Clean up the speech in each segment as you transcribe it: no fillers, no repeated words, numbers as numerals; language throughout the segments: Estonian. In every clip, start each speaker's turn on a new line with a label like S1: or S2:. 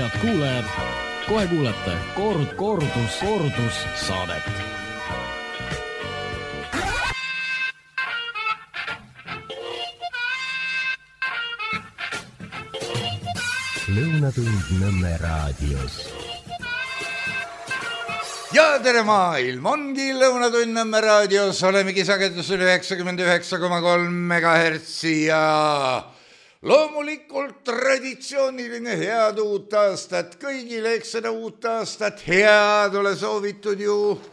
S1: Head kuulajad, kohe kuulete kordus saadet.
S2: Lõunatund Nõmme raadios.
S3: Ja tere maailm, ongi Lõunatund Nõmme raadios, olemegi sagedusel 99,3 MHz ja loomulikult traditsiooniline head uut aastat kõigile, eks seda uut aastat head ole soovitud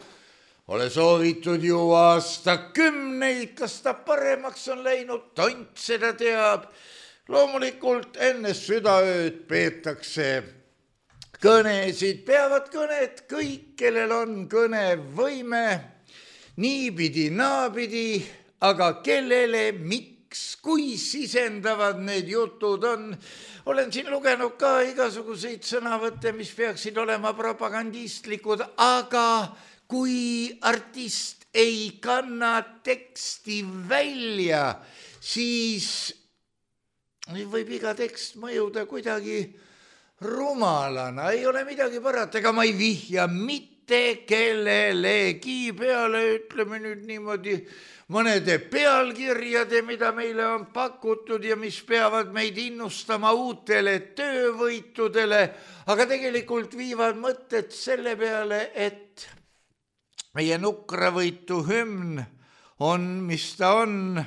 S3: ju aastakümneid, kas ta paremaks on läinud, tont seda teab. Loomulikult enne südaööd peetakse kõnesid, peavad kõned kõik, kellel on kõnevõime, niipidi, naapidi, aga kellele, miks, kui sisendavad need jutud on. Olen siin lugenud ka igasuguseid sõnavõtte, mis peaksid olema propagandistlikud, aga kui artist ei kanna teksti välja, siis võib iga tekst mõjuda kuidagi rumalana, ei ole midagi parata, ega ma ei vihja mitte kellelegi peale, ütleme nüüd niimoodi, mõnede pealkirjade, mida meile on pakutud ja mis peavad meid innustama uutele töövõitudele, aga tegelikult viivad mõtted selle peale, et meie nukravõitu hümn on, mis ta on.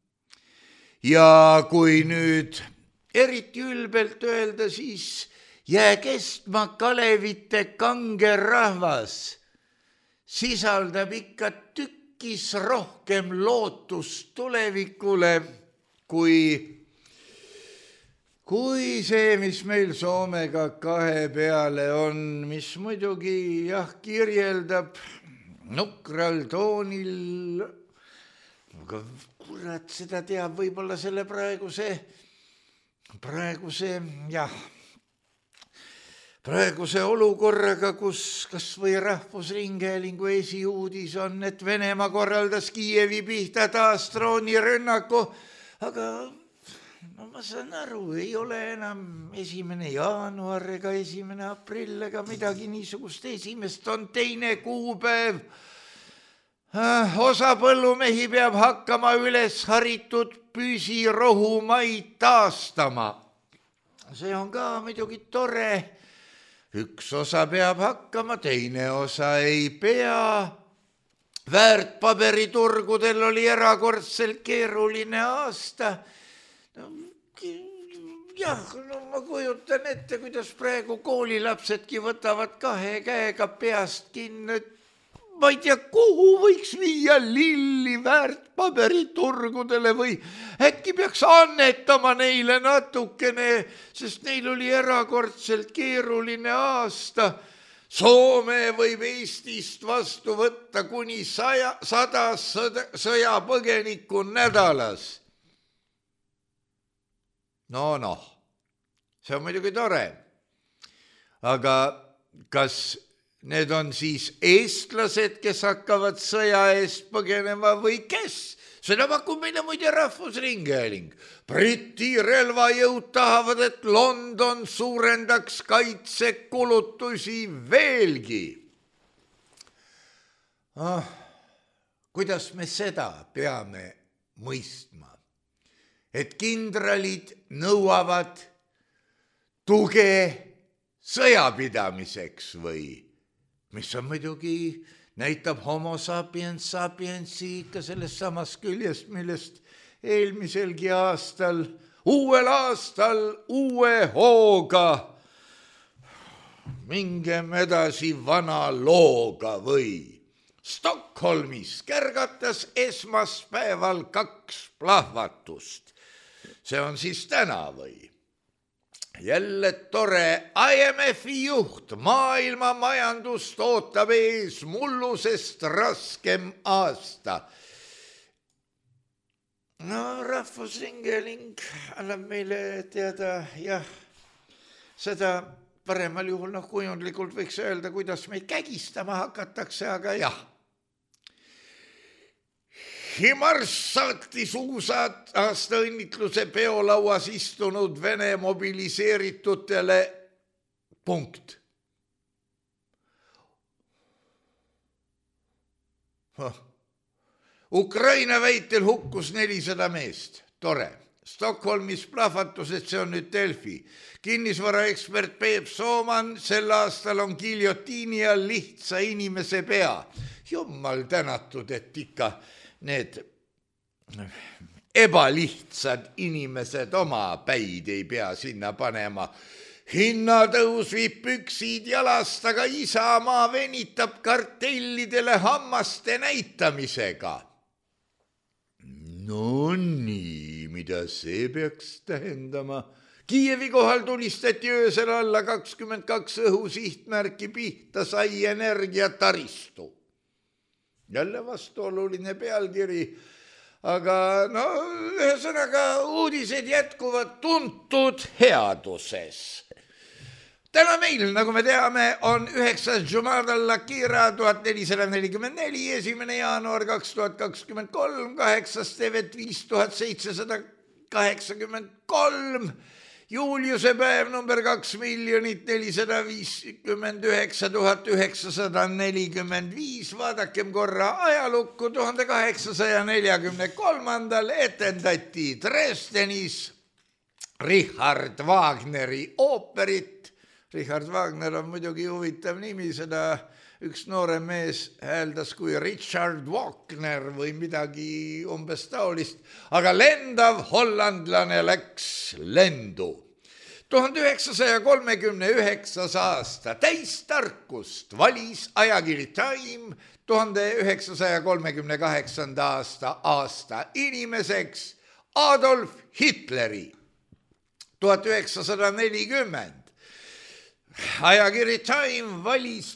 S3: Ja kui nüüd eriti ülbelt öelda, siis jää kestma Kalevite kange rahvas, sisaldab ikka tükkis rohkem lootust tulevikule, kui see, mis meil Soomega kahe peale on, mis muidugi kirjeldab nukral toonil, aga kurat, seda teab võib-olla selle praeguse olukorraga, kus kas või Rahvusringhäälingu esiuudis on, et Venemaa korraldas Kiievi pihta taas droonirünnaku, aga no ma saan aru, ei ole enam 1. jaanuar ega 1. aprill ega midagi niisugust, 1. on 2. kuupäev. Osa põllumehi peab hakkama üles haritud püsirohumaid taastama. See on ka muidugi tore. Üks osa peab hakkama, teine osa ei pea. Väärtpaberiturgudel oli erakordselt keeruline aasta. Ma kujutan ette, kuidas praegu koolilapsedki võtavad 2 käega peast kinni. Ma ei tea, kuhu võiks viia lilli väärtpaberiturgudele või äkki peaks annetama neile natukene, sest neil oli erakordselt keeruline aasta. Soome võib Eestist vastu võtta kuni 100 sõjapõgenikku nädalas. No, see on muidugi tore. Aga kas need on siis eestlased, kes hakkavad sõja eest põgenema või kes? Seda pakub meile muide Rahvusringhääling. Briti relvajõud tahavad, et London suurendaks kaitsekulutusi veelgi. Kuidas me seda peame mõistma? Et kindralid nõuavad tuge sõjapidamiseks või? Mis on muidugi näitab homo sapiensi ikka sellest samast küljest, millest eelmiselgi aastal, uuel aastal, uue hooga. Mingem edasi vana looga või. Stockholmis kärgatas esmaspäeval 2 plahvatust. See on siis täna või? Jälle tore IMF-i juht, maailma majandust ootab ees mullusest raskem aasta. No Rahvusringhääling annab meile teada, seda paremal juhul kujundlikult võiks öelda, kuidas meid kägistama hakatakse, aga Himars saatis uusad aastaõnnitluse peolauas istunud Vene mobiliseeritutele punkt. Ukraina väitel hukkus 400 meest. Tore. Stockholmis plahvatused, see on nüüd Delfi. Kinnisvaraekspert Peep Sooman, sel aastal on giljotiini all lihtsa inimese pea. Jummal tänatud, et ikka need ebalihtsad inimesed oma päid ei pea sinna panema. Hinnatõus viib püksid jalast, aga Isamaa venitab kartellidele hammaste näitamisega. No nii, mida see peaks tähendama? Kiievi kohal tulistati öösel alla 22 õhusihtmärki pihta sai energiataristu. Jälle vastuoluline pealkiri, aga no ühesõnaga uudised jätkuvad tuntud headuses. Täna meil, nagu me teame, on 9. Jumada al-Akira 1444, 1. jaanuar 2023, 8. Tevet 5783, Juliuse päev number 2 459 945, vaadakem korra ajalukku. 1843. etendati Dresdenis Richard Wagneri ooperit. Richard Wagner on muidugi huvitav nimi, seda üks noorem mees hääldas kui Richard Wagner või midagi umbes taolist, aga lendav hollandlane läks lendu. 1939. aasta täistarkust valis ajakiri Time 1938. aasta inimeseks Adolf Hitleri. 1940 ajakiri Time valis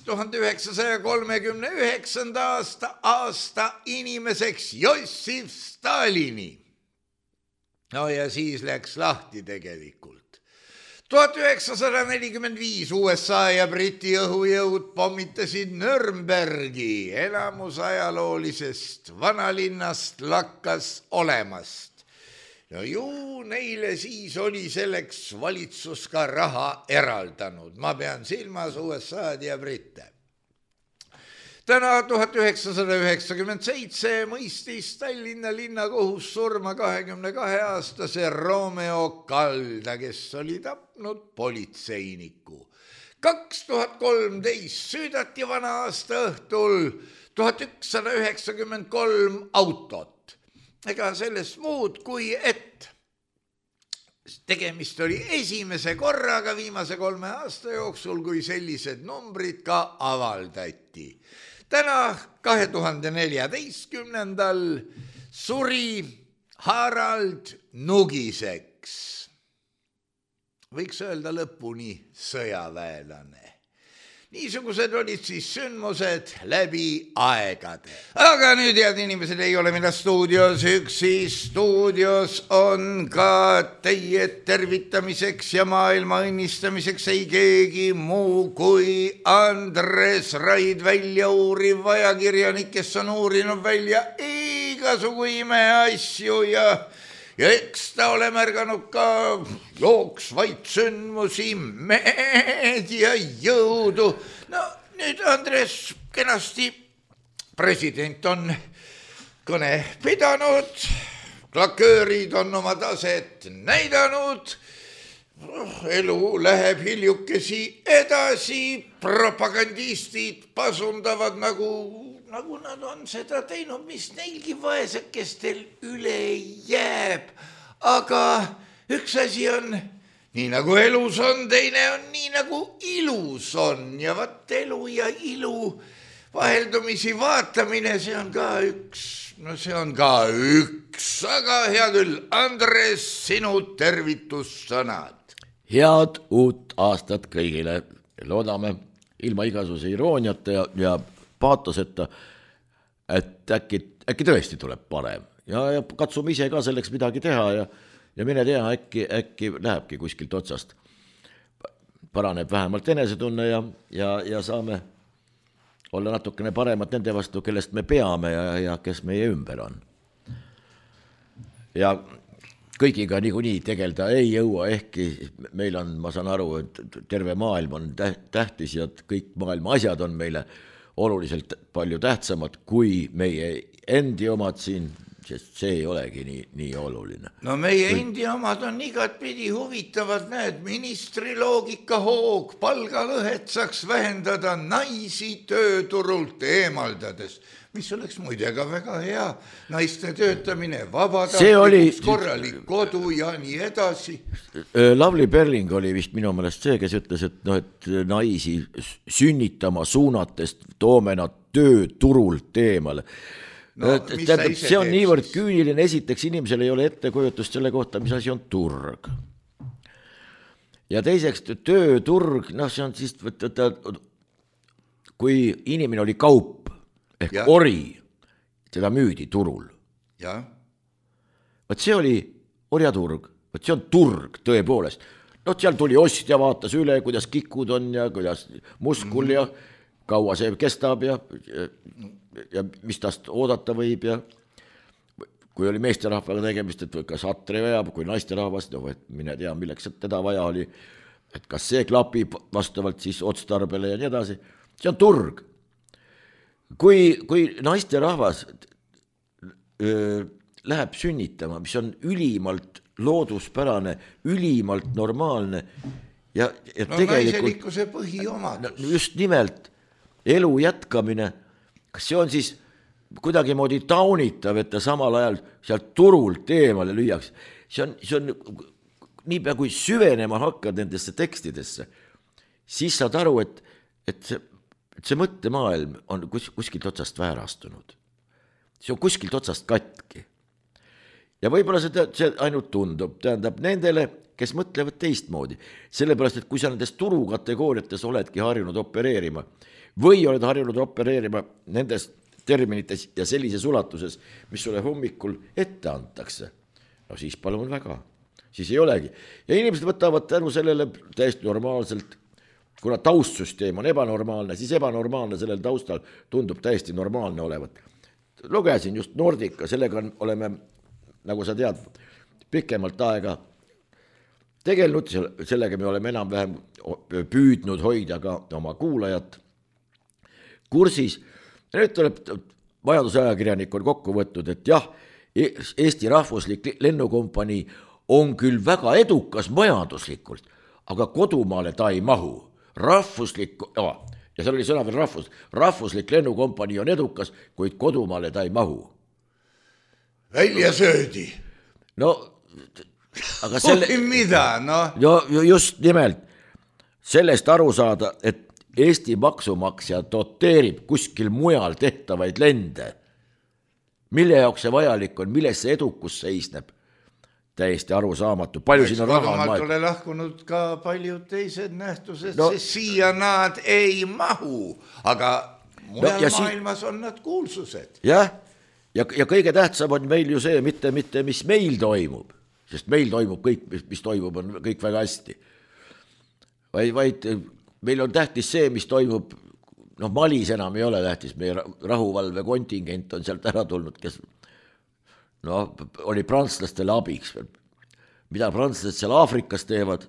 S3: 1939. aasta inimeseks Jossif Stalini. No ja siis läks lahti tegelikult. 1945 USA ja Briti õhujõud pommitasid Nürnbergi, enamus ajaloolisest vanalinnast lakkas olemast. No ju neile siis oli selleks valitsus ka raha eraldanud. Ma pean silmas USA-d ja Britte. Täna 1997 mõistis Tallinna linnakohus surma 22-aastase Romeo Kalda, kes oli tapnud politseiniku. 2013 süüdati vana aasta õhtul 1193 autot. Ega sellest muud kui et tegemist oli esimese korraga viimase 3 aasta jooksul, kui sellised numbrid ka avaldati. Täna 2014. suri Harald Nugiseks. Võiks öelda lõpuni sõjaväelane. Niisugused olid siis sündmused läbi aegade. Aga nüüd, head inimesed, ei ole mida stuudios üksi. Stuudios on ka teie tervitamiseks ja maailma õnnistamiseks ei keegi muu kui Andres Raid, välja uuriv ajakirjanik, kes on uurinud välja igasugu imeasju ja eks ta ole märganud ka jooksvaid sündmusi, meedia jõudu. No nüüd Andres kenasti, president on kõne pidanud, klaköörid on oma taset näidanud, elu läheb hiljukesi edasi, propagandistid pasundavad nagu nad on seda teinud, mis neilgi vaesekestel üle jääb. Aga üks asi on nii nagu elus on, teine on nii nagu ilus on. Ja vaat elu ja ilu vaheldumisi vaatamine, see on ka üks. Aga hea küll, Andres, sinu tervitussõnad.
S1: Head uut aastat kõigile. Loodame ilma igasuguse irooniata ja paatoseta, et äkki tõesti tuleb parem ja katsume ise ka selleks midagi teha ja mine tea, äkki lähebki kuskilt otsast. Paraneb vähemalt enesetunne ja saame olla natukene paremad nende vastu, kellest me peame ja kes meie ümber on. Ja kõigiga niikuinii tegelda ei jõua, ehkki meil on, ma saan aru, et terve maailm on tähtis ja kõik maailma asjad on meile oluliselt palju tähtsamad kui meie endi omad siin, sest see ei olegi nii oluline.
S3: No meie endi omad on igatpidi huvitavad, näed, ministri loogika hoog, palgalõhet saaks vähendada naisi tööturult eemaldades, mis oleks muide ka väga hea, naiste töötamine, vabatahtlikus, korralik kodu ja nii edasi.
S1: Lavly Perling oli vist minu meelest see, kes ütles, et naisi sünnitama suunates toome nad tööturult eemale. No, see on niivõrd küüniline, esiteks inimesel ei ole ettekujutust selle kohta, mis asi on turg. Ja teiseks tööturg, see on siis, kui inimene oli kaup ehk ori, teda müüdi turul. Võt see oli orjaturg, võt see on turg tõepoolest. Seal tuli ostja, vaatas üle, kuidas kikud on ja kuidas muskul ja kaua see kestab ja mis tast oodata võib ja kui oli meesterahvaga tegemist, et kas atre veab, kui naisterahvast, mine tea, milleks teda vaja oli, et kas see klapib vastavalt siis otstarbele ja nii edasi. See on turg. Kui naisterahvas läheb sünnitama, mis on ülimalt looduspärane, ülimalt normaalne ja tegelikult
S3: naiselikkuse põhiomadus.
S1: Just nimelt elu jätkamine, kas see on siis kuidagi moodi taunitav, et ta samal ajal sealt turult eemale lüüaks. See on niipea kui süvenema hakkad nendesse tekstidesse, siis saad aru, et see mõttemaailm on kuskilt otsast väärastunud. See on kuskilt otsast katki. Ja võib-olla see ainult tundub, tähendab nendele, kes mõtlevad teistmoodi. Sellepärast, et kui sa nendes turukategooriates oledki harjunud opereerima või oled harjunud opereerima nendes terminites ja sellises ulatuses, mis sulle hommikul ette antakse, no siis palun väga, siis ei olegi. Ja inimesed võtavad tänu sellele täiesti normaalselt, kuna taustsüsteem on ebanormaalne, siis ebanormaalne sellel taustal tundub täiesti normaalne olevat. Lugesin just Nordica, sellega oleme, nagu sa tead, pikemalt aega tegelenud, sellega me oleme enam-vähem püüdnud hoida ka oma kuulajat kursis. Ja nüüd tuleb majandusajakirjanik on kokku võtnud, et jah, Eesti rahvuslik lennukompanii on küll väga edukas majanduslikult, aga kodumaale ta ei mahu. Ja seal oli sõna veel rahvuslik lennukompanii on edukas, kuid kodumaale ta ei mahu.
S3: Välja söödi.
S1: No, aga
S3: mida, no?
S1: Just nimelt sellest aru saada, et Eesti maksumaksja doteerib kuskil mujal tehtavaid lende. Mille jaoks see vajalik on, milles see edukus seisneb? Täiesti aru saamatu. Palju siin on raha?
S3: Kodumalt ole lahkunud ka paljud teised nähtused, sest siia nad ei mahu, aga mujal maailmas on nad kuulsused.
S1: Jah, ja kõige tähtsam on meil ju see, mitte mis meil toimub, sest meil toimub kõik, mis toimub, on kõik väga hästi. Vaid meil on tähtis see, mis toimub, Malis enam ei ole tähtis, meie rahuvalve kontingent on sealt ära tulnud, kes oli prantslastele abiks. Mida prantslased seal Aafrikas teevad?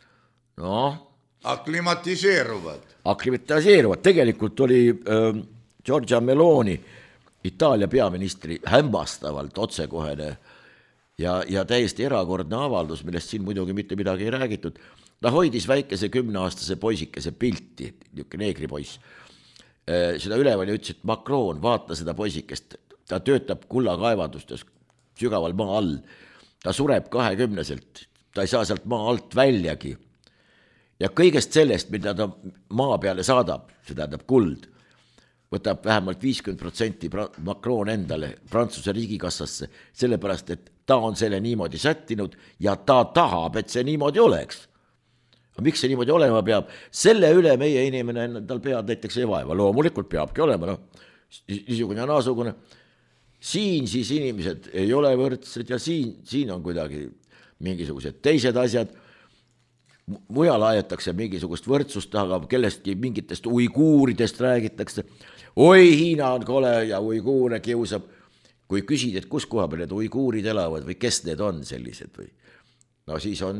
S1: Aklimatiseeruvad. Tegelikult oli Giorgia Meloni, Itaalia peaministri, hämbastavalt otsekohene ja täiesti erakordne avaldus, millest siin muidugi mitte midagi ei räägitud. Ta hoidis väikese 10-aastase poisikese pilti, niisugune neegripoiss. Seda üleval ja ütles, et Macron, vaata seda poisikest, ta töötab kullakaevandustes sügaval maa all, ta sureb 20-selt, ta ei saa sealt maa alt väljagi. Ja kõigest sellest, mida ta maa peale saadab, see tähendab kuld, võtab vähemalt 50% Macron endale Prantsuse riigikassasse, sellepärast, et ta on selle niimoodi sättinud ja ta tahab, et see niimoodi oleks. Miks see niimoodi olema peab? Selle üle meie inimene tal pead näiteks ei vaeva. Loomulikult peabki olema, niisugune ja naasugune. Siin siis inimesed ei ole võrdsed ja siin on kuidagi mingisugused teised asjad. Mujal aetakse mingisugust võrdsust, aga kellestki mingitest uiguuridest räägitakse. Oi, Hiina on kole ja uiguure kiusab. kui küsid, et kus koha peal need uiguurid elavad või kes need on sellised või, no siis on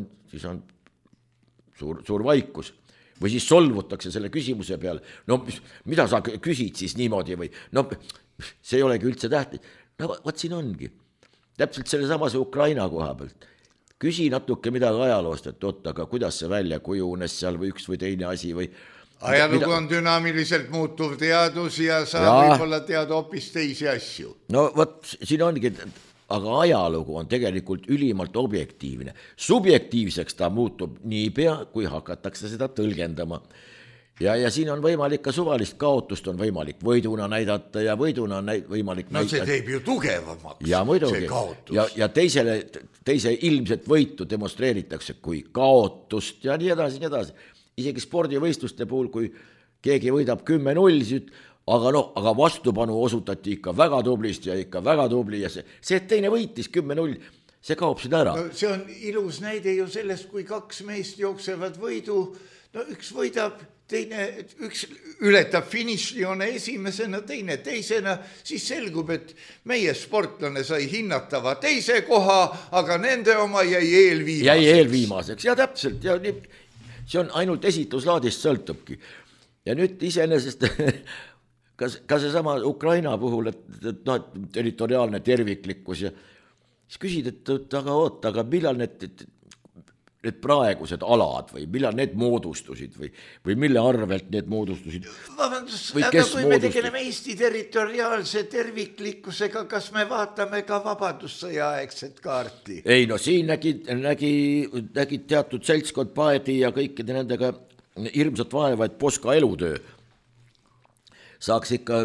S1: suur vaikus või siis solvutakse selle küsimuse peale, no mida sa küsid siis niimoodi või, no see ei olegi üldse tähtis, no vaat siin ongi, täpselt selle samase Ukraina koha pealt, küsi natuke midagi ajaloost, et oot, aga kuidas see välja kujunes seal või üks või teine asi või
S3: ajalugu on dünaamiliselt muutuv teadus ja sa võib-olla tead hoopis teisi asju.
S1: No vot, siin ongi, aga ajalugu on tegelikult ülimalt objektiivne. Subjektiivseks ta muutub niipea, kui hakatakse seda tõlgendama. Ja siin on võimalik ka suvalist kaotust on võimalik võiduna näidata ja võiduna on võimalik
S3: no see teeb ju tugevamaks,
S1: ja muidugi,
S3: see kaotus.
S1: Ja teise ilmset võitu demonstreeritakse kui kaotust ja nii edasi. Isegi spordivõistluste puhul, kui keegi võidab 10-0, aga vastupanu osutati ikka väga tublist ja ikka väga tubli ja see, et teine võitis 10-0, see kaob siin ära.
S3: No, see on ilus näide ju sellest, kui kaks meest jooksevad võidu, no üks võidab, teine, üks ületab finišijoone esimesena, teine teisena, siis selgub, et meie sportlane sai hinnatava teise koha, aga nende oma jäi eelviimaseks.
S1: Ja täpselt, ja nii see on ainult esituslaadist sõltubki. Ja nüüd iseenesest ka see sama Ukraina puhul, et territoriaalne terviklikkus ja siis küsid, et aga millal need praegused alad või millal need moodustusid või mille arvelt need moodustusid?
S3: Vabandust, aga kui me tegeleme Eesti territoriaalse terviklikkusega, kas me vaatame ka vabadussõjaaegset kaarti?
S1: Ei, no siin nägi teatud seltskond Paedi ja kõikide nendega hirmsat vaeva, et Poska elutöö saaks ikka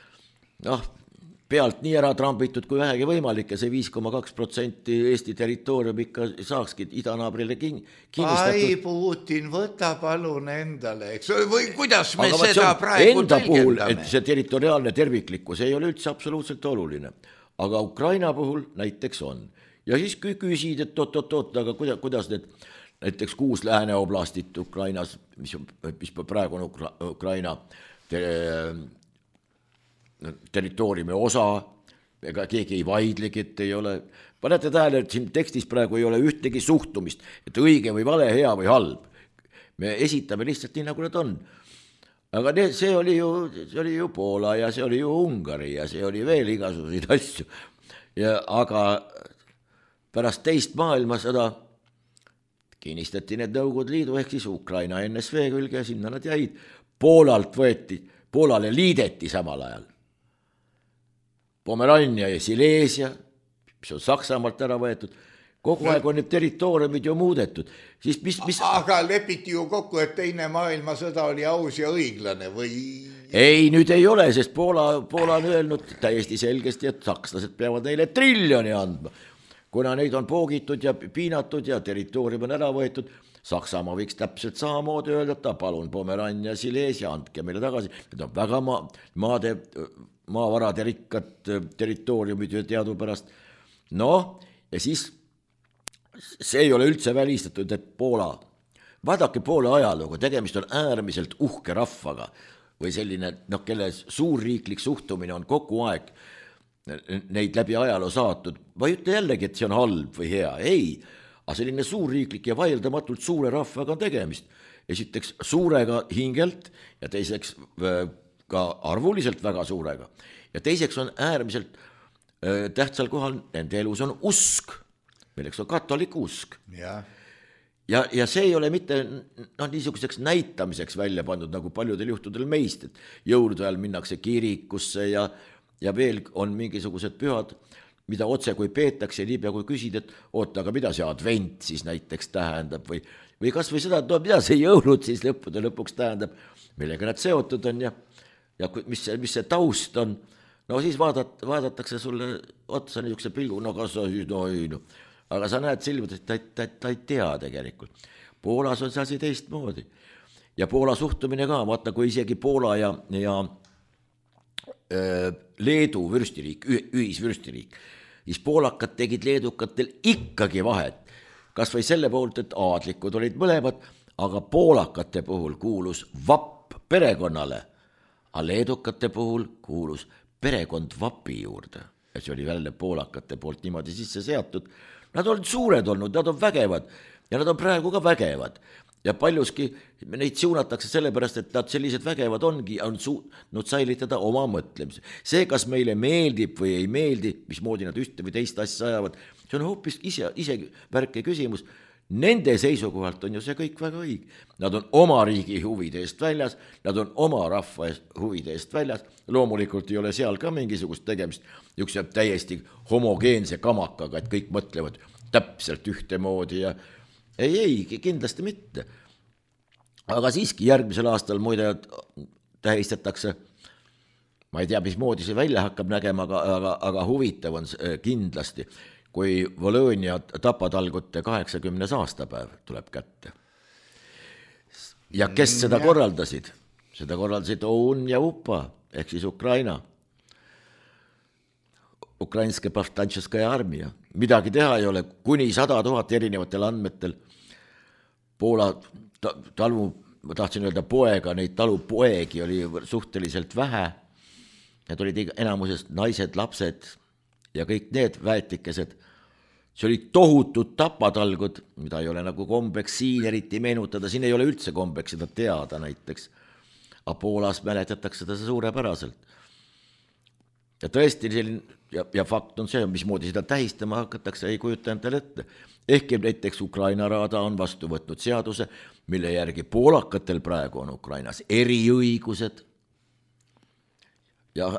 S1: pealt nii ära trambitud kui vähegi võimalik ja see 5,2% Eesti territoorium ikka saakski idanaabrile kinnistatud.
S3: Ai, Putin, võta palun endale, eks või kuidas me seda praegu
S1: enda puhul, et see territoriaalne terviklikkus ei ole üldse absoluutselt oluline, aga Ukraina puhul näiteks on. Ja siis küsid, et aga kuidas need näiteks 6 Lääne oblastit Ukrainas, mis praegu on Ukraina territooriumi osa, ega keegi ei vaidlegi, et ei ole, panete tähele, et siin tekstis praegu ei ole ühtegi suhtumist, et õige või vale, hea või halb. Me esitame lihtsalt nii, nagu nad on. Aga see oli ju Poola ja see oli ju Ungari ja see oli veel igasuguseid asju. Aga pärast teist maailmasõda kinnistati need Nõukogude Liidu ehk siis Ukraina NSV külge ja sinna nad jäid. Poolale liideti samal ajal Pomerania ja Silesia, mis on Saksamaalt ära võetud, kogu aeg on need territooriumid ju muudetud.
S3: Aga lepiti ju kokku, et teine maailmasõda oli aus ja õiglane või?
S1: Ei, nüüd ei ole, sest Poola on öelnud täiesti selgesti, et sakslased peavad neile 1 triljoni andma. Kuna neid on poogitud ja piinatud ja territoorium on ära võetud, Saksamaa võiks täpselt samamoodi öelda, et palun Pomerania ja Silesia, andke meile tagasi. Need on väga maavarade rikkad territooriumid teadupärast. Ja siis see ei ole üldse välistatud, et Poola, vaadake Poola ajalugu, tegemist on äärmiselt uhke rahvaga või selline, kelle suurriiklik suhtumine on kogu aeg neid läbi ajaloo saatud. Ma ei ütle jällegi, et see on halb või hea, ei, aga selline suurriiklik ja vaieldamatult suure rahvaga on tegemist. Esiteks suurega hingelt ja teiseks ka arvuliselt väga suurega. Ja teiseks on äärmiselt tähtsal kohal, nende elus on usk, milleks on katolik usk. Ja see ei ole mitte niisuguseks näitamiseks välja pandud, nagu paljudel juhtudel meist, et jõulude ajal minnakse kirikusse ja veel on mingisugused pühad, mida otse kui peetakse, niipea kui küsid, et oota, aga mida see advent siis näiteks tähendab või kas või seda, et mida see jõulud siis lõppude lõpuks tähendab, millega nad seotud on ja mis see taust on, no siis vaadatakse sulle otsa niisuguse pilgu, kas sa siis, aga sa näed silmad, et ta ei tea tegelikult. Poolas on see asi teistmoodi ja Poola suhtumine ka, vaata kui isegi Poola ja Leedu vürstiriik, ühisvürstiriik, siis poolakad tegid leedukatel ikkagi vahet, kas või selle poolt, et aadlikud olid mõlemad, aga poolakate puhul kuulus vapp perekonnale, aga leedukate puhul kuulus perekond vapi juurde. ja see oli jälle poolakate poolt niimoodi sisse seatud, nad on suured olnud, nad on vägevad ja nad on praegu ka vägevad. Ja paljuski neid suunatakse sellepärast, et nad sellised vägevad ongi, on suutnud säilitada oma mõtlemise. See, kas meile meeldib või ei meeldi, mismoodi nad ühte või teist asja ajavad, see on hoopis ise värke küsimus. Nende seisukohalt on ju see kõik väga õige. Nad on oma riigi huvide eest väljas, nad on oma rahva huvide eest väljas. Loomulikult ei ole seal ka mingisugust tegemist üks täiesti homogeense kamakaga, et kõik mõtlevad täpselt ühtemoodi ja ei, kindlasti mitte. Aga siiski järgmisel aastal muide tähistatakse, ma ei tea, mismoodi see välja hakkab nägema, aga huvitav on kindlasti, kui Volõnia tapatalgute 80. aastapäev tuleb kätte. Ja kes seda korraldasid? Seda korraldasid OUN ja UPA, ehk siis Ukraina. Ukrainske Povstančeskaja armia. Midagi teha ei ole, kuni 100 000 erinevatel andmetel. Poola talu, ma tahtsin öelda poega, neid talupoegi oli suhteliselt vähe. Need olid enamusest naised, lapsed ja kõik need väetikesed. See oli tohutud tapatalgud, mida ei ole nagu kombeks siin eriti meenutada, siin ei ole üldse kombeks seda teada näiteks. Aga Poolas mäletatakse seda suurepäraselt. Ja tõesti selline, ja fakt on see, mismoodi seda tähistama hakatakse, ei kujuta endale ette. Ehkki näiteks Ukraina Raada on vastu võtnud seaduse, mille järgi poolakatel praegu on Ukrainas eriõigused. Ja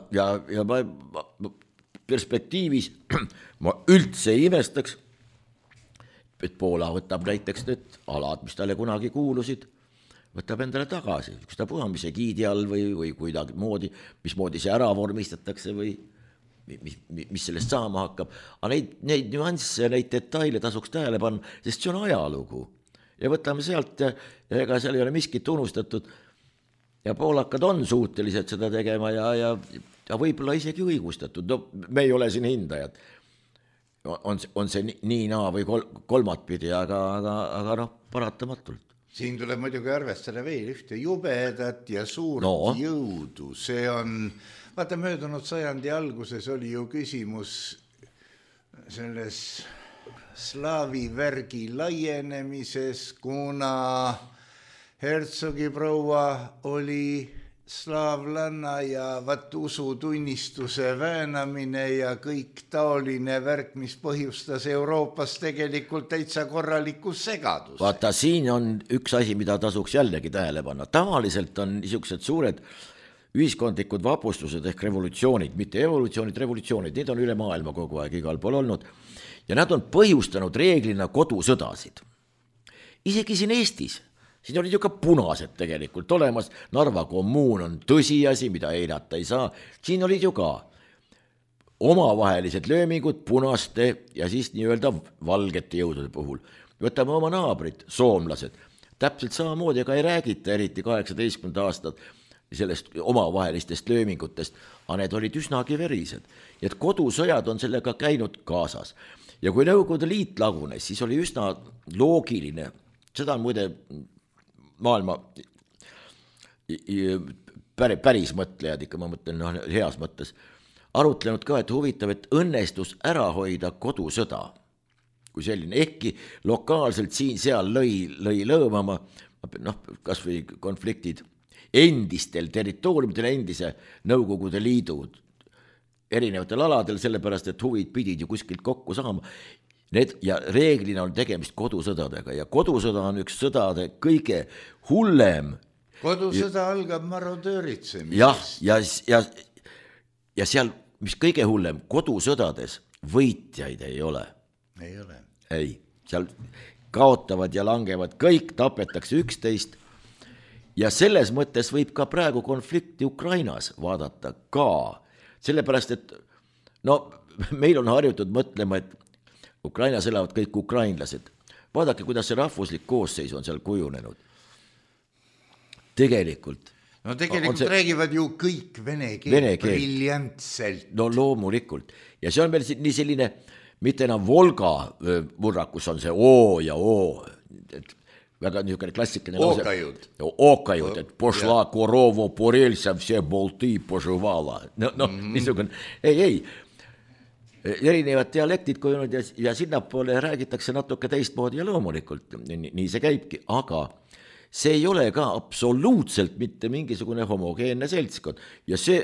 S1: perspektiivis ma üldse ei imestaks, et Poola võtab näiteks need alad, mis talle kunagi kuulusid, võtab endale tagasi, üks ta puhamise giidi all või kuidagi moodi, mismoodi see ära vormistatakse või mis sellest saama hakkab. Aga neid nüansse, neid detaile tasuks tähele panna, sest see on ajalugu. Ja võtame sealt, ega seal ei ole miskit unustatud. Ja poolakad on suutelised seda tegema ja võib-olla isegi õigustatud. No, me ei ole siin hindajad. On see nii naa või kolmat pidi, aga noh, paratamatult.
S3: Siin tuleb muidugi arvestada veel ühte jubedat ja suurt jõudu. See on, vaata möödunud sajandi alguses oli ju küsimus selles slaavi värgi laienemises, kuna hertsogi proua oli slaavlanna ja usutunnistuse väänamine ja kõik taoline värk, mis põhjustas Euroopas tegelikult täitsa korraliku segaduse.
S1: Vaata, siin on üks asi, mida tasuks jällegi tähele panna. Tavaliselt on niisugused suured ühiskondlikud vapustused ehk revolutsioonid, mitte evolutsioonid, revolutsioonid, need on üle maailma kogu aeg igal pool olnud ja nad on põhjustanud reeglina kodusõdasid. Isegi siin Eestis. Siin olid ju ka punased tegelikult olemas, Narva kommuun on tõsiasi, mida eirata ei saa. Siin olid ju ka omavahelised löömingud punaste ja siis nii-öelda valgete jõudude puhul. Võtame oma naabrid, soomlased. Täpselt samamoodi, aga ei räägita eriti 18. aastat sellest omavahelistest löömingutest, aga need olid üsnagi verised. Ja et kodusõjad on sellega käinud kaasas. Ja kui Nõukogude Liit lagunes, siis oli üsna loogiline, seda on muide maailma päris mõtlejad ikka, ma mõtlen heas mõttes, arutlenud ka, et huvitav, et õnnestus ära hoida kodusõda. Kui selline, ehkki lokaalselt siin-seal lõi lõõmama, kas või konfliktid endistel territooriumidel, endise Nõukogude Liidu erinevatel aladel, sellepärast, et huvid pidid ju kuskilt kokku saama. Ja reeglina on tegemist kodusõdadega ja kodusõda on üks sõdade kõige hullem.
S3: Kodusõda algab marodööritsemisest.
S1: Ja seal, mis kõige hullem, kodusõdades võitjaid ei ole.
S3: Ei ole.
S1: Ei, seal kaotavad ja langevad kõik, tapetakse üksteist. Ja selles mõttes võib ka praegu konflikti Ukrainas vaadata ka. Sellepärast, et meil on harjutud mõtlema, et Ukrainas elavad kõik ukrainlased. Vaadake, kuidas see rahvuslik koosseis on seal kujunenud. Tegelikult.
S3: No tegelikult räägivad ju kõik vene keel briljantselt.
S1: No loomulikult. Ja see on meil nii selline, mitte enam Volga murrak, kus on see O ja O. Väga niisugune klassikaline
S3: Ookajud.
S1: Ookajud, et pošla korovo porelsa, vse bolti požõvala. Niisugune, ei. erinevad dialektid kujunenud ja sinnapoole räägitakse natuke teistmoodi ja loomulikult nii see käibki, aga see ei ole ka absoluutselt mitte mingisugune homogeenne seltskond ja see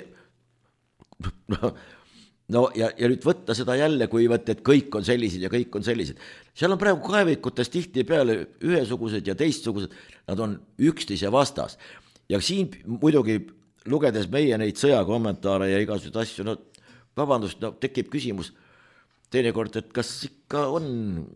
S1: no ja nüüd võtta seda jälle, kui võtta, et kõik on sellised ja kõik on sellised. Seal on praegu kaevikutes tihti peale ühesugused ja teistsugused, nad on üksteise vastas. Ja siin muidugi lugedes meie neid sõjakommentaare ja igasuguseid asju, no vabandust, no tekib küsimus teinekord, et kas ikka on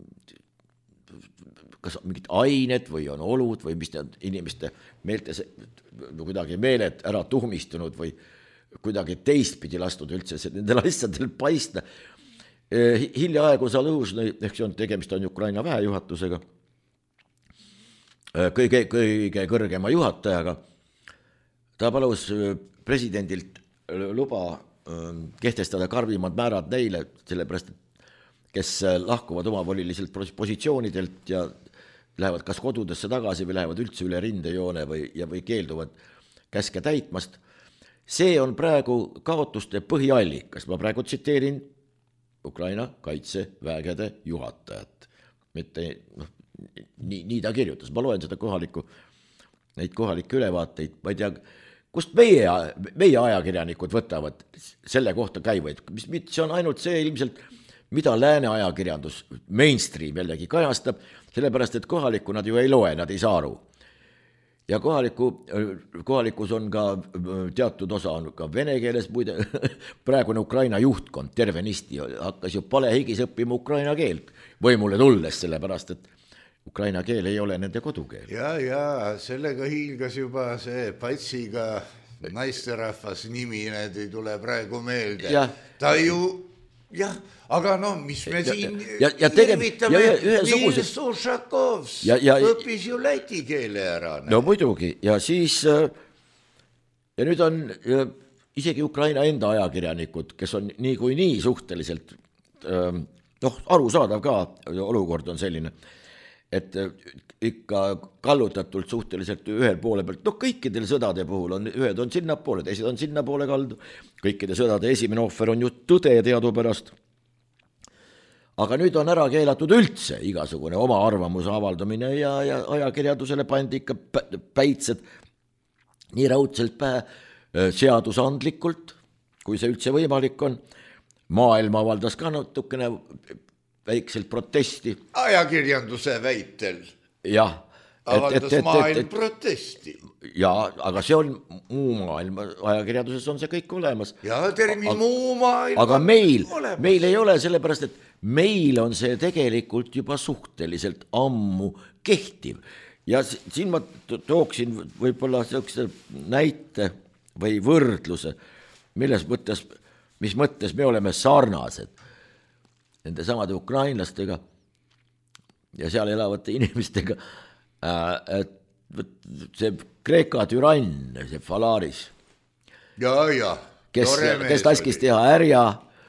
S1: kas mingid ained või on olud või mis need inimeste meeltes kuidagi meeled ära tuhmistunud või kuidagi teistpidi lastud üldse nendel asjadel paista. Hiljaaegu seal õhus, ehk see on tegemist on Ukraina väejuhatusega, kõige kõrgema juhatajaga, ta palus presidendilt luba kehtestada karmimad määrad neile, sellepärast, kes lahkuvad omavoliliselt positsioonidelt ja lähevad kas kodudesse tagasi või lähevad üldse üle rindejoone või keelduvad käske täitmast. See on praegu kaotuste põhiallikas. Ma praegu tsiteerin Ukraina kaitsevägede juhatajat. Mitte, nii ta kirjutas. Ma loen seda neid kohalikke ülevaateid. Ma ei tea, kust meie ajakirjanikud võtavad selle kohta käivaid. See on ainult see ilmselt, mida lääne ajakirjandus mainstream jällegi kajastab, sellepärast, et kohalikku nad ju ei loe, nad ei saa aru. Ja kohalikus on ka teatud osa on ka vene keeles, muide praegune Ukraina juhtkond tervenisti hakkas ju palehigis õppima ukraina keelt võimule tulles, sellepärast, et ukraina keel ei ole nende kodukeel.
S3: Ja sellega hiilgas juba see patsiga naisterahvas nimi, need ei tule praegu meelde. Ta ju, aga no, mis me siin tervitame, Nils Ušakovs õppis ju läti keele ära.
S1: No muidugi, ja siis, ja nüüd on isegi Ukraina enda ajakirjanikud, kes on nii suhteliselt, arusaadav ka, olukord on selline, et ikka kallutatult suhteliselt ühel poole pealt, kõikidel sõdade puhul on, ühed on sinnapoole, teised on sinnapoole kaldu, kõikide sõdade esimene ohver on ju tõde teadupärast. Aga nüüd on ära keelatud üldse igasugune oma arvamuse avaldamine ja ajakirjandusele pandi ikka päitsed nii raudselt pähe seadusandlikult, kui see üldse võimalik on. Maailm avaldas ka natukene väikselt protesti.
S3: Ajakirjanduse väitel avaldas maailm protesti.
S1: Ja, aga see on muu maailm, ajakirjanduses on see kõik olemas.
S3: Ja termin muu maailm
S1: aga meil ei ole, sellepärast, et meil on see tegelikult juba suhteliselt ammu kehtiv. Ja siin ma tooksin võib-olla sellise näite või võrdluse, mis mõttes me oleme sarnased nende samade ukrainlastega ja seal elavate inimestega, et see Kreeka türann, see Falaris, kes taskis teha härja,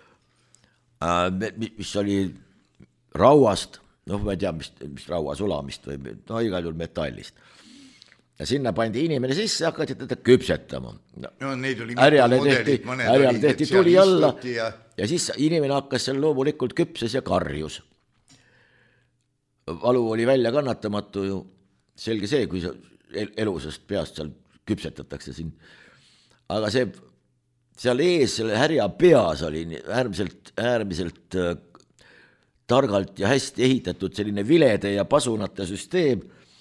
S1: mis oli rauast, ma ei tea, mis raua sulamist või igal juhul metallist. Ja sinna pandi inimene sisse, hakati teda küpsetama. Härjale tehti tuli alla ja siis inimene hakkas seal loomulikult küpses ja karjus. Valu oli välja kannatamatu ju, selge see, kui elusest peast seal küpsetatakse siin. Aga seal ees, selle härja peas oli äärmiselt targalt ja hästi ehitatud selline vilede ja pasunate süsteem,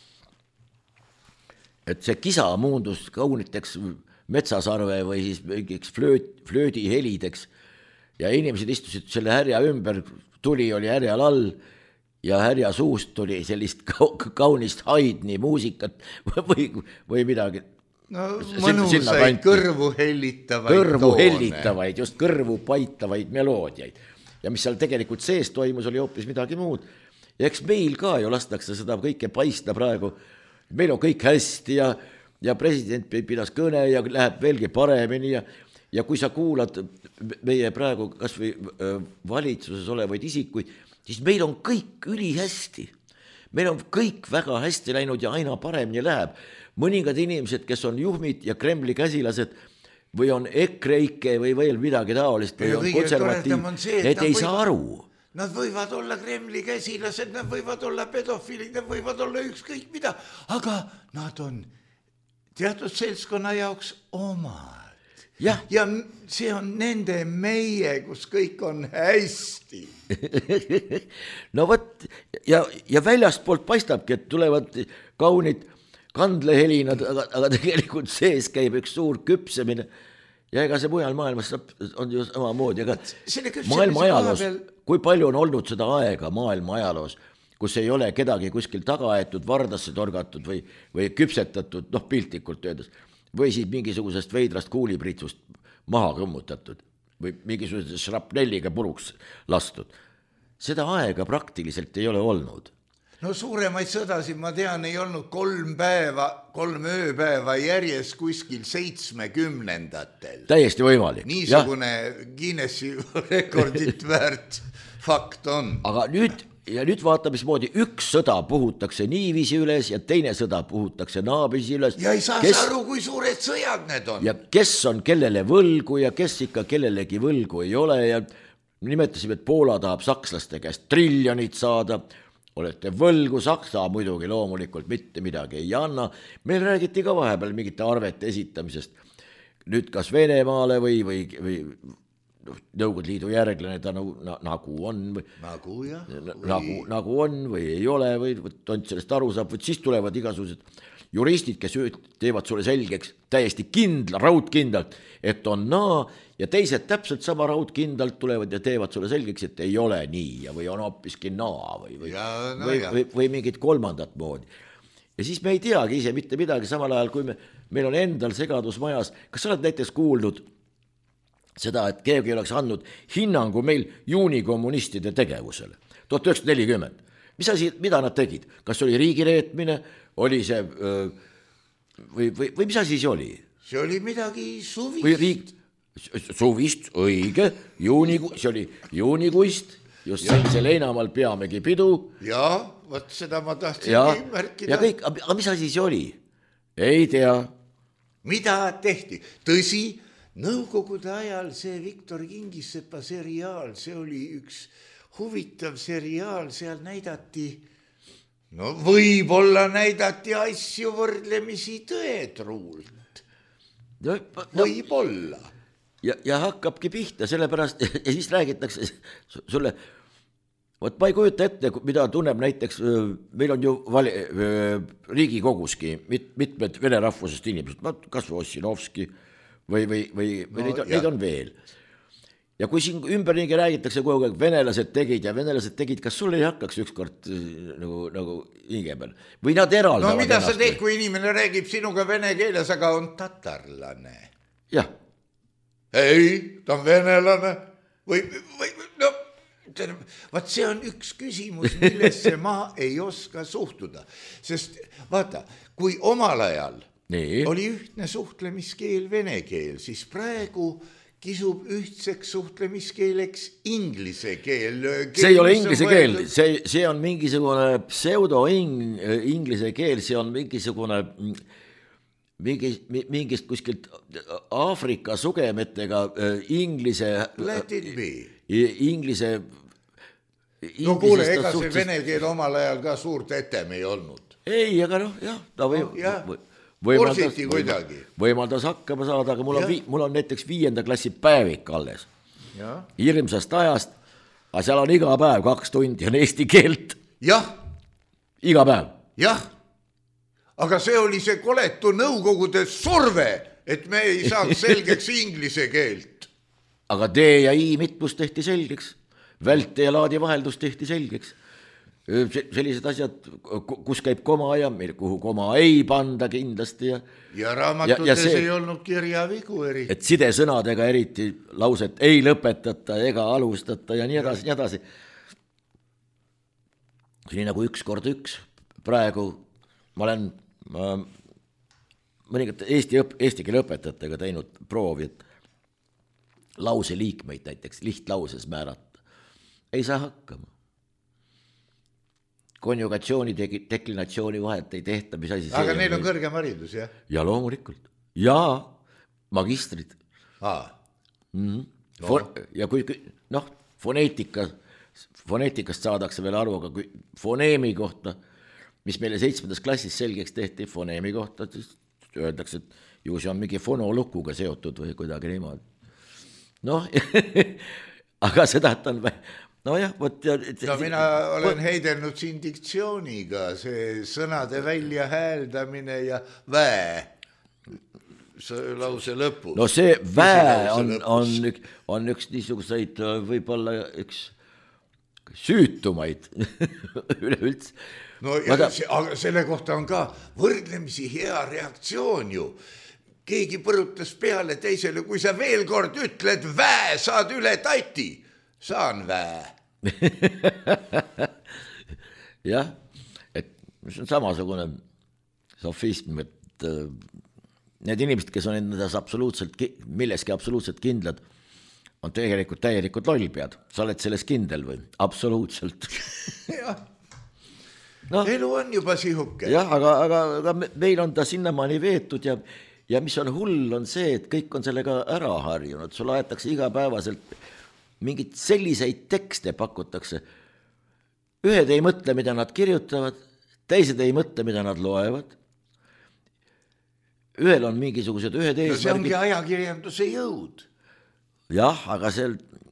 S1: et see kisa muundus kauniteks metsasarve või siis mingiks flöödi helideks ja inimesed istusid selle härja ümber, tuli oli härjal all ja härja suust tuli sellist kaunist haidni muusikat või midagi.
S3: No mõnusaid kõrvu hellitavaid,
S1: just kõrvu paitavaid meloodiaid. Ja mis seal tegelikult sees toimus, oli hoopis midagi muud. Ja eks meil ka ju lastakse seda kõike paista praegu. Meil on kõik hästi ja president pidas kõne ja läheb veelgi paremini ja kui sa kuulad meie praegu kas või valitsuses olevaid isikuid, siis meil on kõik ülihästi. Meil on kõik väga hästi läinud ja aina paremini läheb. Mõningad inimesed, kes on juhmid ja Kremli käsilased, või on ekreike või veel midagi taolist või on konservatiiv, need ei saa aru.
S3: Nad võivad olla Kremli käsilased, nad võivad olla pedofiilid, nad võivad olla ükskõik mida, aga nad on teatud seltskonna jaoks omad. Ja see on nende meie, kus kõik on hästi.
S1: No võt, ja väljastpoolt paistabki, et tulevad kaunid kandlehelinad, aga tegelikult sees käib üks suur küpsemine ja ega see mujal maailmas on ju samamoodi, aga maailma ajaloos, kui palju on olnud seda aega maailma ajaloos, kus ei ole kedagi kuskil taga aetud, vardasse torgatud või küpsetatud, piltlikult öeldes, või siis mingisugusest veidrast kuulipritsust maha kõmmutatud või mingisuguse šrapnelliga puruks lastud. Seda aega praktiliselt ei ole olnud.
S3: No suuremaid sõdasid, ma tean, ei olnud 3 ööpäeva järjest kuskil 70-ndatel.
S1: Täiesti võimalik.
S3: Niisugune Guinessi rekordit väärt fakt on.
S1: Aga nüüd vaata, mismoodi üks sõda puhutakse niiviisi üles ja teine sõda puhutakse naabisi üles.
S3: Ja ei saa aru, kui suured sõjad need on.
S1: Ja kes on kellele võlgu ja kes ikka kellelegi võlgu ei ole ja nimetasime, et Poola tahab sakslaste käest triljonit saada. Olete võlgu, Saksa muidugi loomulikult mitte midagi ei anna. Meil räägiti ka vahepeal mingite arvete esitamisest. Nüüd kas Venemaale või Nõukogude Liidu järglane ta nagu on. Nagu on või ei ole või tont sellest aru saab. Või siis tulevad igasugused juristid, kes teevad sulle selgeks täiesti raudkindlalt, et on naa ja teised täpselt sama raudkindlalt tulevad ja teevad sulle selgeks, et ei ole nii ja või on hoopiski naa või mingid kolmandat moodi. Ja siis me ei teagi ise mitte midagi, samal ajal kui meil on endal segadus majas. Kas sa oled näiteks kuuldud seda, et keegi oleks andnud hinnangu meil juunikommunistide tegevusele 1940? Mida nad tegid? Kas oli riigireetmine? Oli see või mis asi see oli?
S3: See oli midagi suvist.
S1: Suvist, õige, see oli juunikuist, just sellise Leinamaal peamegi pidu.
S3: Ja, võt seda ma tahtsin märkida.
S1: Ja kõik, aga mis asi see oli? Ei tea.
S3: Mida tehti? Tõsi, Nõukogude ajal see Viktor Kingissepa seriaal, see oli üks huvitav seriaal, seal näidati, võib-olla näidati asju võrdlemisi tõetruult. Võib-olla.
S1: Ja hakkabki pihta, sellepärast, ja siis räägitakse sulle, ma ei kujuta ette, mida tunneb näiteks, meil on ju Riigikoguski mitmed vene rahvusest inimesed, kas või Ossinovski või neid on veel. Ja kui siin ümberringi räägitakse kogu aeg, venelased tegid, kas sul ei hakkaks ükskord nagu hinge peal? Või nad eraldavad?
S3: No mida sa teed, kui inimene räägib sinuga vene keeles, aga on tatarlane?
S1: Jah.
S3: Ei, ta on venelane. Vaat see on üks küsimus, millesse ma ei oska suhtuda. Sest vaata, kui omal ajal oli ühtne suhtlemiskeel vene keel, siis praegu kisub ühtseks suhtlemiskeeleks inglise keel.
S1: See ei ole inglise keel, see on mingisugune pseudo-inglise keel, see on mingisugune mingist kuskilt Aafrika sugemetega inglise.
S3: Let it be.
S1: Inglise.
S3: No kuule, ega see vene keel omal ajal ka suurt etem ei olnud.
S1: Ei, aga jah, ta võimaldas hakkama saada, aga mul on näiteks 5. klassi päevik alles. Hirmsast ajast, aga seal on iga päev 2 tundi on eesti keelt.
S3: Jah.
S1: Iga päev.
S3: Jah. Aga see oli see koletu nõukogude surve, et me ei saaks selgeks inglise keelt.
S1: Aga D ja I mitmus tehti selgeks, välte ja laadi vaheldus tehti selgeks. Sellised asjad, kus käib koma ja kuhu koma ei panda kindlasti.
S3: Ja raamatutes ei olnud kirjavigu eriti.
S1: Et sidesõnadega eriti lauset ei lõpetata ega alustata ja nii edasi, nii edasi. See nii nagu 1 kord 1. Praegu ma olen mõningate eesti keele õpetajatega teinud proovi, et lause liikmeid näiteks lihtlauses määrata. Ei saa hakkama. Konjugatsiooni, deklinatsiooni vahet ei tehta, mis asi see.
S3: Aga neil on kõrgem haridus, jah?
S1: Ja loomulikult. Ja magistrid. Ja kui noh, foneetikast saadakse veel aru, aga kui foneemi kohta, mis meile 7. klassis selgeks tehti foneemi kohta, siis öeldakse, et ju see on mingi fonolukuga seotud või kuidagi niimoodi. Noh, aga seda, et on nojah,
S3: no mina olen heidelnud siin diktsiooniga, see sõnade väljahääldamine ja lause lõpus.
S1: No see on üks niisuguseid võib-olla üks süütumaid üleüldse.
S3: No aga selle kohta on ka võrdlemisi hea reaktsioon ju. Keegi põrutas peale teisele, kui sa veel kord ütled saad üle tati. Saan
S1: jah, et see on samasugune sofism, et need inimesed, kes on endas milleski absoluutselt kindlad, on tegelikult täielikult lollpead. Sa oled selles kindel või? Absoluutselt.
S3: Jah. No, elu on juba sihuke.
S1: Jah, aga meil on ta sinnamaani veetud ja mis on hull, on see, et kõik on sellega ära harjunud. Sul aetakse igapäevaselt mingid selliseid tekste pakutakse. Ühed ei mõtle, mida nad kirjutavad, teised ei mõtle, mida nad loevad. Ühel on mingisugused ühed eesmärgid.
S3: No see ongi ajakirjanduse jõud.
S1: Jah, aga see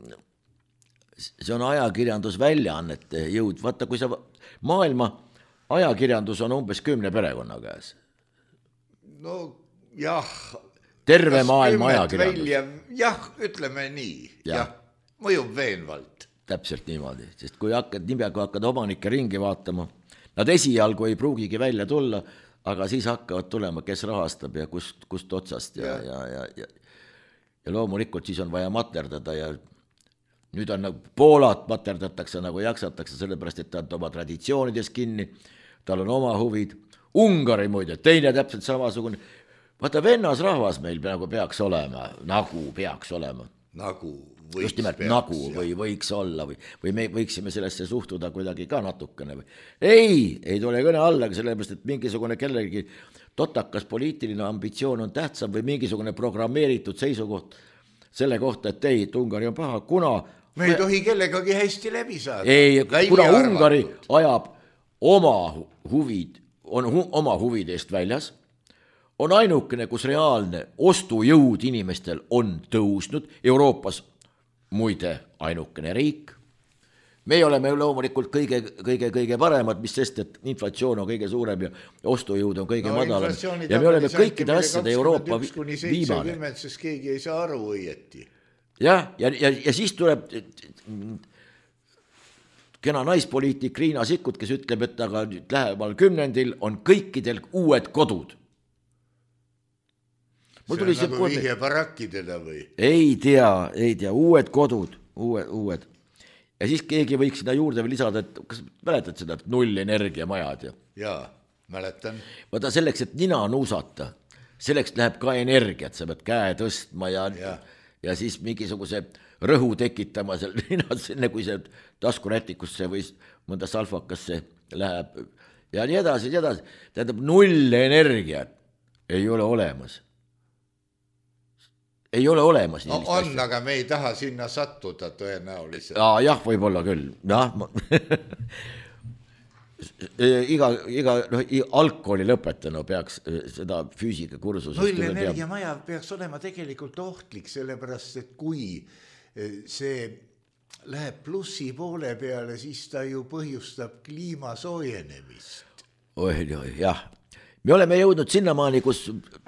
S1: on ajakirjandusväljaannete jõud. Vaata, kui maailma ajakirjandus on umbes 10 perekonna käes.
S3: No jah.
S1: Terve maailma ajakirjandus.
S3: Jah, ütleme nii. Jah, mõjub veenvalt.
S1: Täpselt niimoodi, sest kui hakkad omanike ringi vaatama, nad esialgu ei pruugigi välja tulla, aga siis hakkavad tulema, kes rahastab ja kust otsast ja loomulikult siis on vaja materdada ja nüüd on Poolat materdatakse nagu jaksatakse, sellepärast, et ta on oma traditsioonides kinni, tal on oma huvid. Ungari muide, teine täpselt samasugune. Vaata, vennasrahvas meil peaks olema, nagu peaks olema. Just nimelt nagu või võiks olla või me võiksime sellesse suhtuda kuidagi ka natukene. Ei tule kõne alla, sellepärast, et mingisugune kellegi totakas poliitiline ambitsioon on tähtsam või mingisugune programmeeritud seisukoht selle kohta, et ei, Ungari on paha, kuna
S3: me ei tohi kellegagi hästi läbi saada.
S1: Ei, kuna Ungari ajab oma huvid, on oma huvidest väljas, on ainukene, kus reaalne ostujõud inimestel on tõusnud, Euroopas muide ainukene riik. Me oleme loomulikult kõige paremad, mis sest, et inflatsioon on kõige suurem ja ostujõud on kõige madalam. Ja me oleme kõikide asjade Euroopa viimane.
S3: Sest keegi ei saa aru õieti.
S1: Ja siis tuleb kena naispoliitik Riina Sikkut, kes ütleb, et aga lähemal 10. on kõikidel uued kodud.
S3: See on nagu vihje barakkidele või?
S1: Ei tea, uued kodud, uued. Ja siis keegi võiks sinna juurde või lisada, et kas mäletad seda, et 0 energiamajad?
S3: Jaa, mäletan.
S1: Vaata selleks, et nina nuusata, selleks läheb ka energiat, sa pead käe tõstma ja siis mingisuguse rõhu tekitama seal ninas, enne kui see taskurätikusse või mõnda salfakasse läheb ja nii edasi. Tähendab, 0 energiat ei ole olemas. Ei ole olemas.
S3: No, on, aga me ei taha sinna sattuda tõenäoliselt.
S1: Jah, võib-olla küll. Iga algkooli lõpetanu peaks seda füüsikakursusest.
S3: 0 energiamaja peaks olema tegelikult ohtlik, sellepärast, et kui see läheb plussi poole peale, siis ta ju põhjustab kliima soojenemist.
S1: Jah. Me oleme jõudnud sinnamaani, kus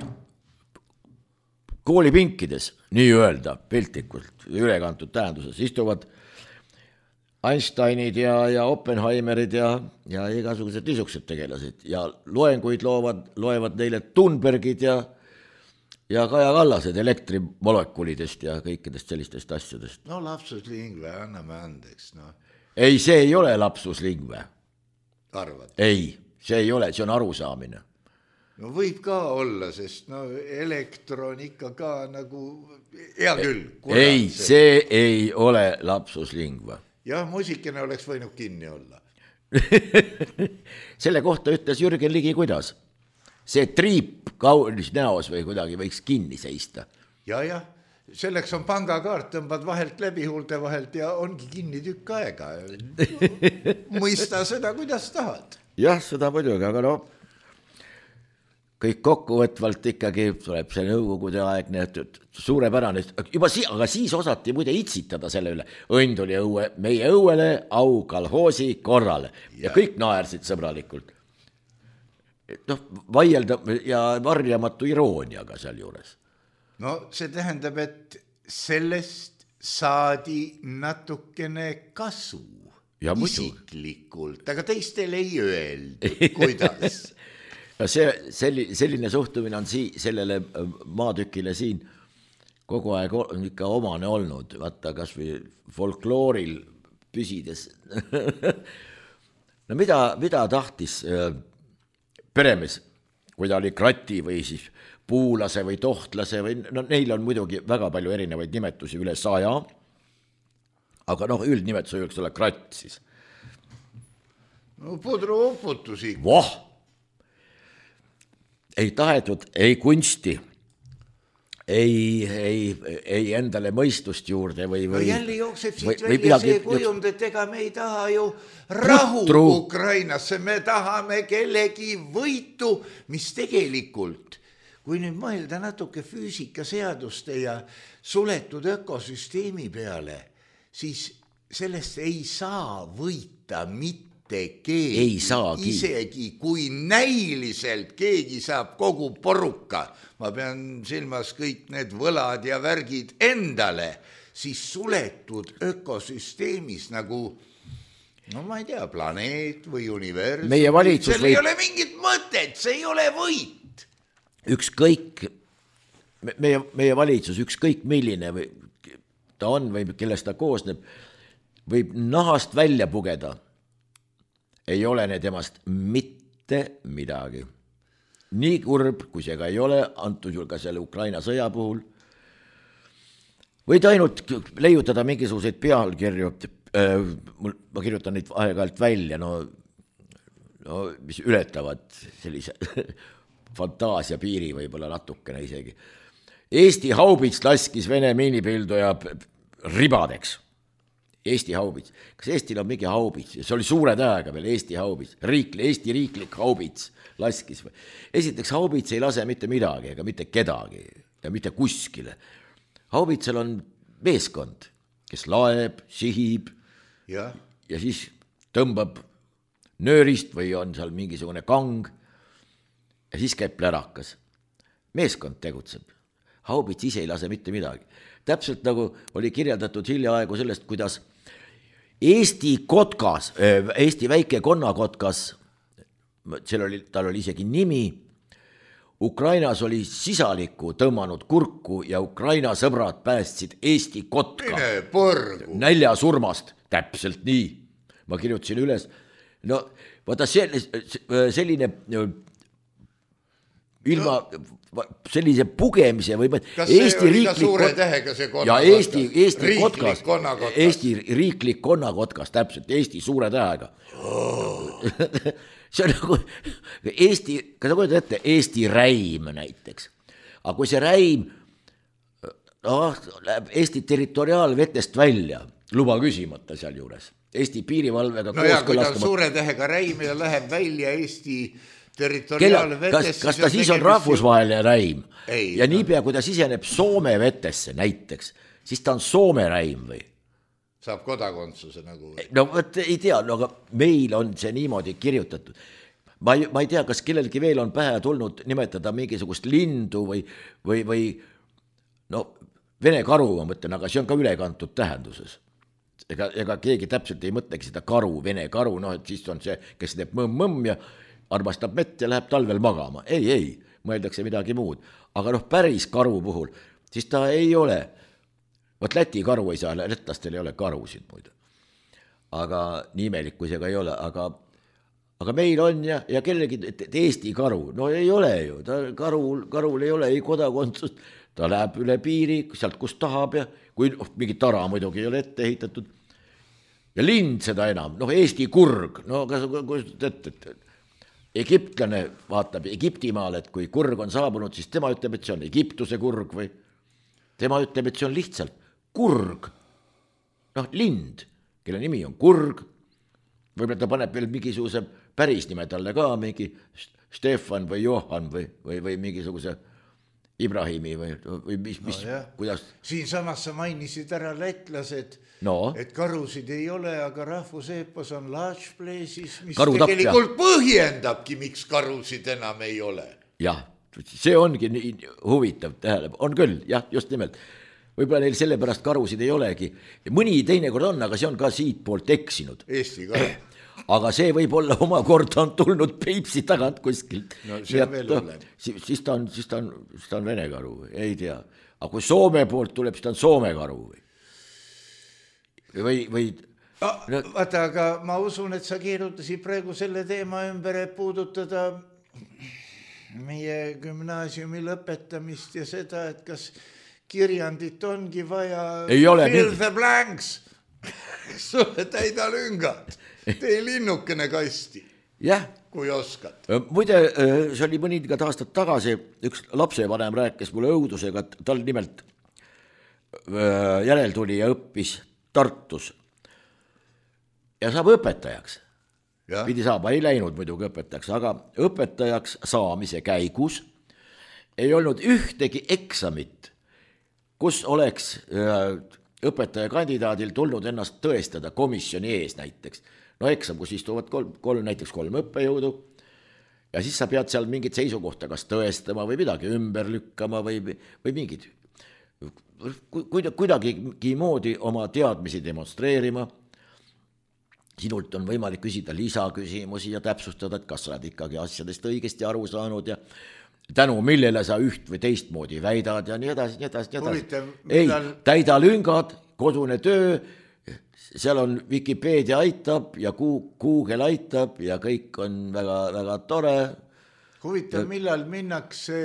S1: koolipinkides, nii öelda, piltlikult, ülekantud tähenduses, istuvad Einsteinid ja Oppenheimerid ja igasugused niisugused tegelased ja loenguid loevad neile Thunbergid ja Kaja Kallased elektrimolekulidest ja kõikidest sellistest asjadest.
S3: No lapsus lingve, anname andeks. No.
S1: Ei, see ei ole lapsus lingve.
S3: Arvad?
S1: Ei, see ei ole, see on arusaamine.
S3: No võib ka olla, sest elektron ikka ka nagu, hea küll.
S1: Ei, see ei ole lapsus lingve.
S3: Jah, muusikene oleks võinud kinni olla.
S1: Selle kohta ütles Jürgen Ligi, kuidas? See triip kaunis näos või kuidagi võiks kinni seista.
S3: Ja, selleks on pangakaart, tõmbad vahelt läbi huulte vahelt ja ongi kinni tükk aega. Mõista seda, kuidas tahad.
S1: Jah, seda muidugi, aga no kõik kokkuvõtvalt ikkagi tuleb see nõukogude aegne suurepärane, aga siis osati muide itsitada selle üle. Õnn tuli meie õuele, au kalhoosi korrale ja kõik naersid sõbralikult. Noh, vaielda ja varjamatu irooniaga seal juures.
S3: No see tähendab, et sellest saadi natukene kasu ja isiklikult, aga teistel ei öeldud, kuidas.
S1: Ja selline suhtumine on sellele maatükile siin kogu aeg on ikka omane olnud, vaata kas või folklooril püsides. No mida tahtis peremees, kui ta oli krati või siis puulase või tohtlase või no neil on muidugi väga palju erinevaid nimetusi üle 100, aga noh, üldnimetus võiks olla kratt siis.
S3: No pudruuputusi.
S1: Voh! Ei tahetud, ei kunsti, ei endale mõistust juurde või
S3: no jälle jookseb siit välja see kujund, et ega me ei taha ju rahu Ukrainasse, me tahame kellegi võitu, mis tegelikult, kui nüüd mõelda natuke füüsikaseaduste ja suletud ökosüsteemi peale, siis sellest ei saa võita mitte keegi, isegi kui näiliselt keegi saab kogu poruka, ma pean silmas kõik need võlad ja värgid endale, siis suletud ökosüsteemis nagu, no ma ei tea, planeet või universum, seal ei ole mingit mõtet, see ei ole võit.
S1: Ükskõik, meie valitsus, ükskõik milline ta on või kellest ta koosneb, võib nahast välja pugeda. Ei ole ne temast mitte midagi. Nii kurb, kui see ka ei ole, antud juhul ka selle Ukraina sõja puhul. Võid ainult leiutada mingisuguseid pealkirju, ma kirjutan neid aeg-ajalt välja, no mis ületavad sellise fantaasia piiri võib-olla natukene isegi. Eesti haubits laskis Vene miinipilduja ribadeks. Eesti haubits. Kas Eestil on mingi haubits? See oli suure tähega veel Eesti haubits. Eesti riiklik haubits laskis. Esiteks haubits ei lase mitte midagi ega mitte kedagi ja mitte kuskile. Haubitsel on meeskond, kes laeb, sihib ja siis tõmbab nöörist või on seal mingisugune kang ja siis käib plärakas. Meeskond tegutseb. Haubits ise ei lase mitte midagi. Täpselt nagu oli kirjeldatud hiljaaegu sellest, kuidas Eesti kotkas, Eesti väike konnakotkas, tal oli isegi nimi, Ukrainas oli sisaliku tõmmanud kurku ja Ukraina sõbrad päästsid Eesti kotka näljasurmast, täpselt nii. Ma kirjutasin üles, no vaata selline ilma sellise pugemise või
S3: kas see Eesti oli ka suure tähega see
S1: konnakotkas? Eesti riiklik konnakotkas, täpselt, Eesti suure tähega. See on nagu Eesti, kas sa kujutad ette, Eesti räim näiteks. Aga kui see räim läheb Eesti territoriaalvetest välja, luba küsimata seal juures, Eesti piirivalvega
S3: no ja kui ta suure tähega räim ja läheb välja Eesti
S1: kas ta siis on rahvusvaheline räim ja niipea, kui ta siseneb Soome vetesse näiteks, siis ta on Soome räim või?
S3: Saab kodakondsuse nagu või?
S1: No võt, ei tea, no aga meil on see niimoodi kirjutatud. Ma ei tea, kas kellelgi veel on pähe tulnud nimetada mingisugust lindu või no vene karu, ma mõtlen, aga see on ka ülekantud tähenduses. Ega keegi täpselt ei mõtlegi seda karu, vene karu, no et siis on see, kes teeb mõmm ja armastab mett ja läheb talvel magama. Ei, mõeldakse midagi muud. Aga noh, päris karu puhul, siis ta ei ole. Võt Läti karu ei saa, lätlastel ei ole karusid muide. Aga nii imelik, kui see ka ei ole. Aga meil on ja kellegi Eesti karu, no ei ole ju. Karul ei ole ei kodakondsust, ta läheb üle piiri, sealt kus tahab ja kui mingi tara muidugi ei ole ette ehitatud. Ja lind seda enam, Eesti kurg, Egiptlane vaatab Egiptimaal, et kui kurg on saabunud, siis tema ütleb, et see on Egiptuse kurg või tema ütleb, et see on lihtsalt kurg, noh, lind, kelle nimi on kurg, võib-olla ta paneb veel mingisuguse päris nime talle ka, mingi Stefan või Johan või mingisuguse Ibrahimi või mis kuidas.
S3: Siinsamas sa mainisid ära lätlased, et karusid ei ole, aga rahvuseepos on Large Place'is, mis tegelikult põhjendabki, miks karusid enam ei ole.
S1: Jah, see ongi nii huvitav tähele, on küll, jah, just nimelt. Võib-olla neil sellepärast karusid ei olegi. Mõni teinekord on, aga see on ka siit poolt eksinud.
S3: Eesti ka.
S1: Aga see võib olla omakorda on tulnud Peipsi tagant kuskilt.
S3: No see on veel hullem.
S1: Siis ta on vene karu, ei tea. Aga kui Soome poolt tuleb, siis ta on Soome karu.
S3: Vaata, aga ma usun, et sa keerutasid praegu selle teema ümber, et puudutada meie gümnaasiumi lõpetamist ja seda, et kas kirjandit ongi vaja.
S1: Ei ole.
S3: Fill the blanks. Sulle täida lüngad. Tee linnukene kasti.
S1: Jah.
S3: Kui oskad.
S1: Muide, see oli mõningad aastad tagasi, üks lapsevanem rääkis mulle õudusega, et tal nimelt järeltuli ja õppis Tartus. Ja saab õpetajaks. Ja. Pidi saama, ei läinud muidugi õpetajaks, aga õpetajaks saamise käigus ei olnud ühtegi eksamit, kus oleks õpetaja kandidaadil tulnud ennast tõestada komisjoni ees näiteks. No eksam, kus istuvad kolm õppejõudu ja siis sa pead seal mingit seisukohta kas tõestama või midagi ümber lükkama või mingid kuidagi moodi oma teadmisi demonstreerima. Sinult on võimalik küsida lisaküsimusi ja täpsustada, et kas sa oled ikkagi asjadest õigesti aru saanud ja tänu millele sa üht või teistmoodi väidad ja nii edasi. Ei, täida lüngad, kodune töö, seal on Wikipedia aitab ja Google aitab ja kõik on väga, väga tore.
S3: Huvitav, millal minnakse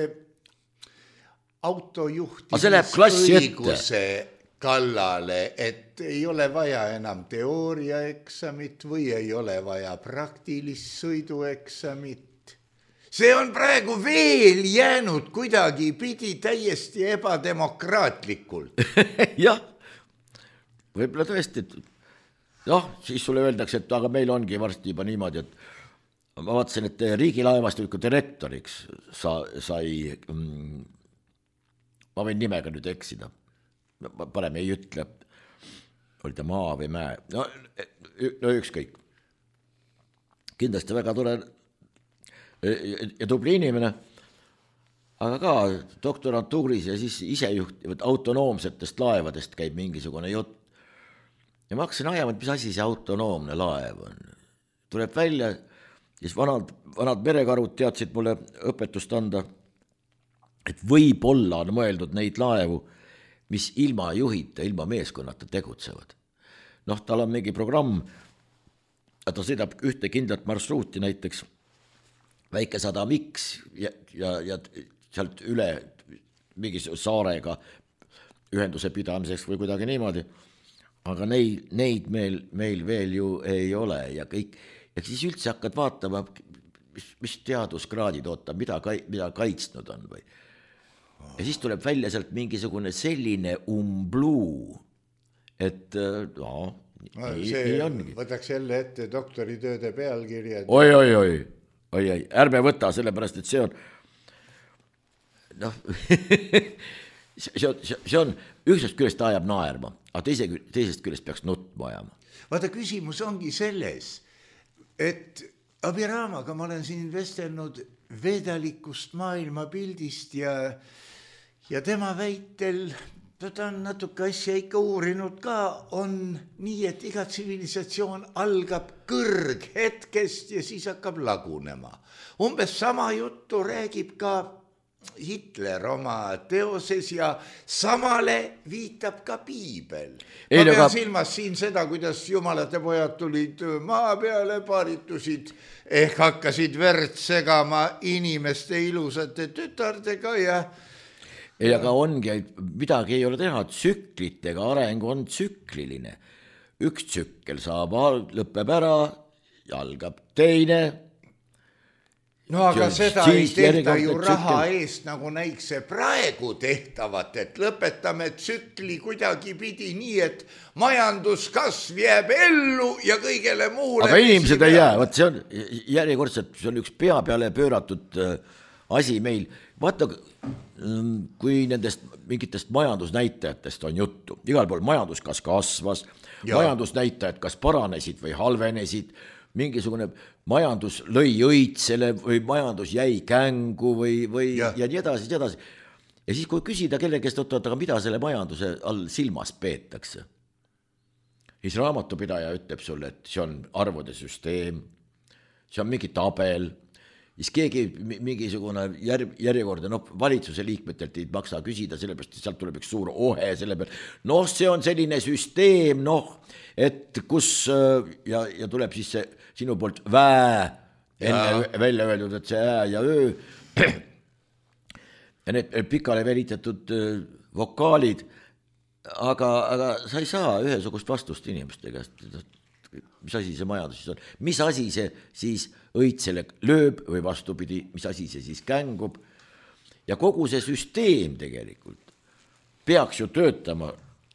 S3: autojuhtimisõiguse kallale, et ei ole vaja enam teooriaeksamit või ei ole vaja praktilist sõidueksamit. See on praegu veel jäänud kuidagi pidi täiesti ebademokraatlikult.
S1: Jah, võib-olla tõesti, siis sulle öeldakse, et aga meil ongi varsti juba niimoodi, et ma vaatasin, et riigilaevastiku direktoriks sai, ma võin nimega nüüd eksida, parem ei ütle, oli ta maa või mäe, no ükskõik. Kindlasti väga tore ja tubli inimene, aga ka doktorantuuris ja siis ise juhtivad autonoomsetest laevadest käib mingisugune jutt. Ja ma hakkasin ajama, et mis asi see autonoomne laev on. Tuleb välja, siis vanad merekarud teadsid mulle õpetust anda, et võib-olla on mõeldud neid laevu, mis ilma juhita, ilma meeskonnata tegutsevad. Tal on mingi programm, ta sõidab ühte kindlat marsruuti näiteks, väike sadam X ja sealt üle mingi saarega ühenduse pidamiseks või kuidagi niimoodi, aga neid meil veel ju ei ole ja kõik, ja siis üldse hakkad vaatama, mis teaduskraadid ootab, mida kaitsnud on või. Ja siis tuleb välja sealt mingisugune selline umbluu, et nii ongi.
S3: Võtaks jälle ette doktoritööde pealkirjad.
S1: Oi, ärme võta, sellepärast, et see on see on ühest küljest ajab naerma, aga teisest küljest peaks nutma ajama.
S3: Vaata, küsimus ongi selles, et Abiraamaga ma olen siin vestelnud vedalikust maailmapildist ja tema väitel, ta on natuke asja ikka uurinud ka, on nii, et iga tsivilisatsioon algab kõrghetkest ja siis hakkab lagunema. Umbes sama juttu räägib ka Hitler oma teoses ja samale viitab ka piibel. Ma pean silmas siin seda, kuidas jumalate pojad tulid maa peale, paaritusid ehk hakkasid verd segama inimeste ilusate tütardega ja
S1: aga ongi, midagi ei ole teha, tsüklitega areng on tsükliline. Üks tsükkel lõpeb ära, algab teine
S3: no aga seda ei tehta ju raha eest, nagu näiks see praegu tehtavat, et lõpetame tsükli kuidagipidi nii, et majanduskasv jääb ellu ja kõigele muule.
S1: Aga inimesed ei jää, vaat see on järjekordselt, see on üks pea peale pööratud asi meil. Vaata, kui nendest mingitest majandusnäitajatest on juttu, igal pool majandus kas kasvas, majandusnäitajad kas paranesid või halvenesid, mingisugune majandus lõi õitsele või majandus jäi kängu või ja nii edasi, nii edasi. Ja siis kui küsida kelle käest, aga mida selle majanduse all silmas peetakse, siis raamatupidaja ütleb sulle, et see on arvude süsteem, see on mingi tabel, siis keegi mingisugune järjekordne, valitsuse liikmetelt ei maksa küsida, sellepärast sealt tuleb üks suur ohe selle peal, see on selline süsteem, et kus ja tuleb siis see sinu poolt väe enne välja öeldud, et see ää ja öö ja need pikale venitatud vokaalid, aga sa ei saa ühesugust vastust inimeste käest, mis asi see majandus siis on, mis asi see siis õitsele lööb või vastupidi, mis asi see siis kängub ja kogu see süsteem tegelikult peaks ju töötama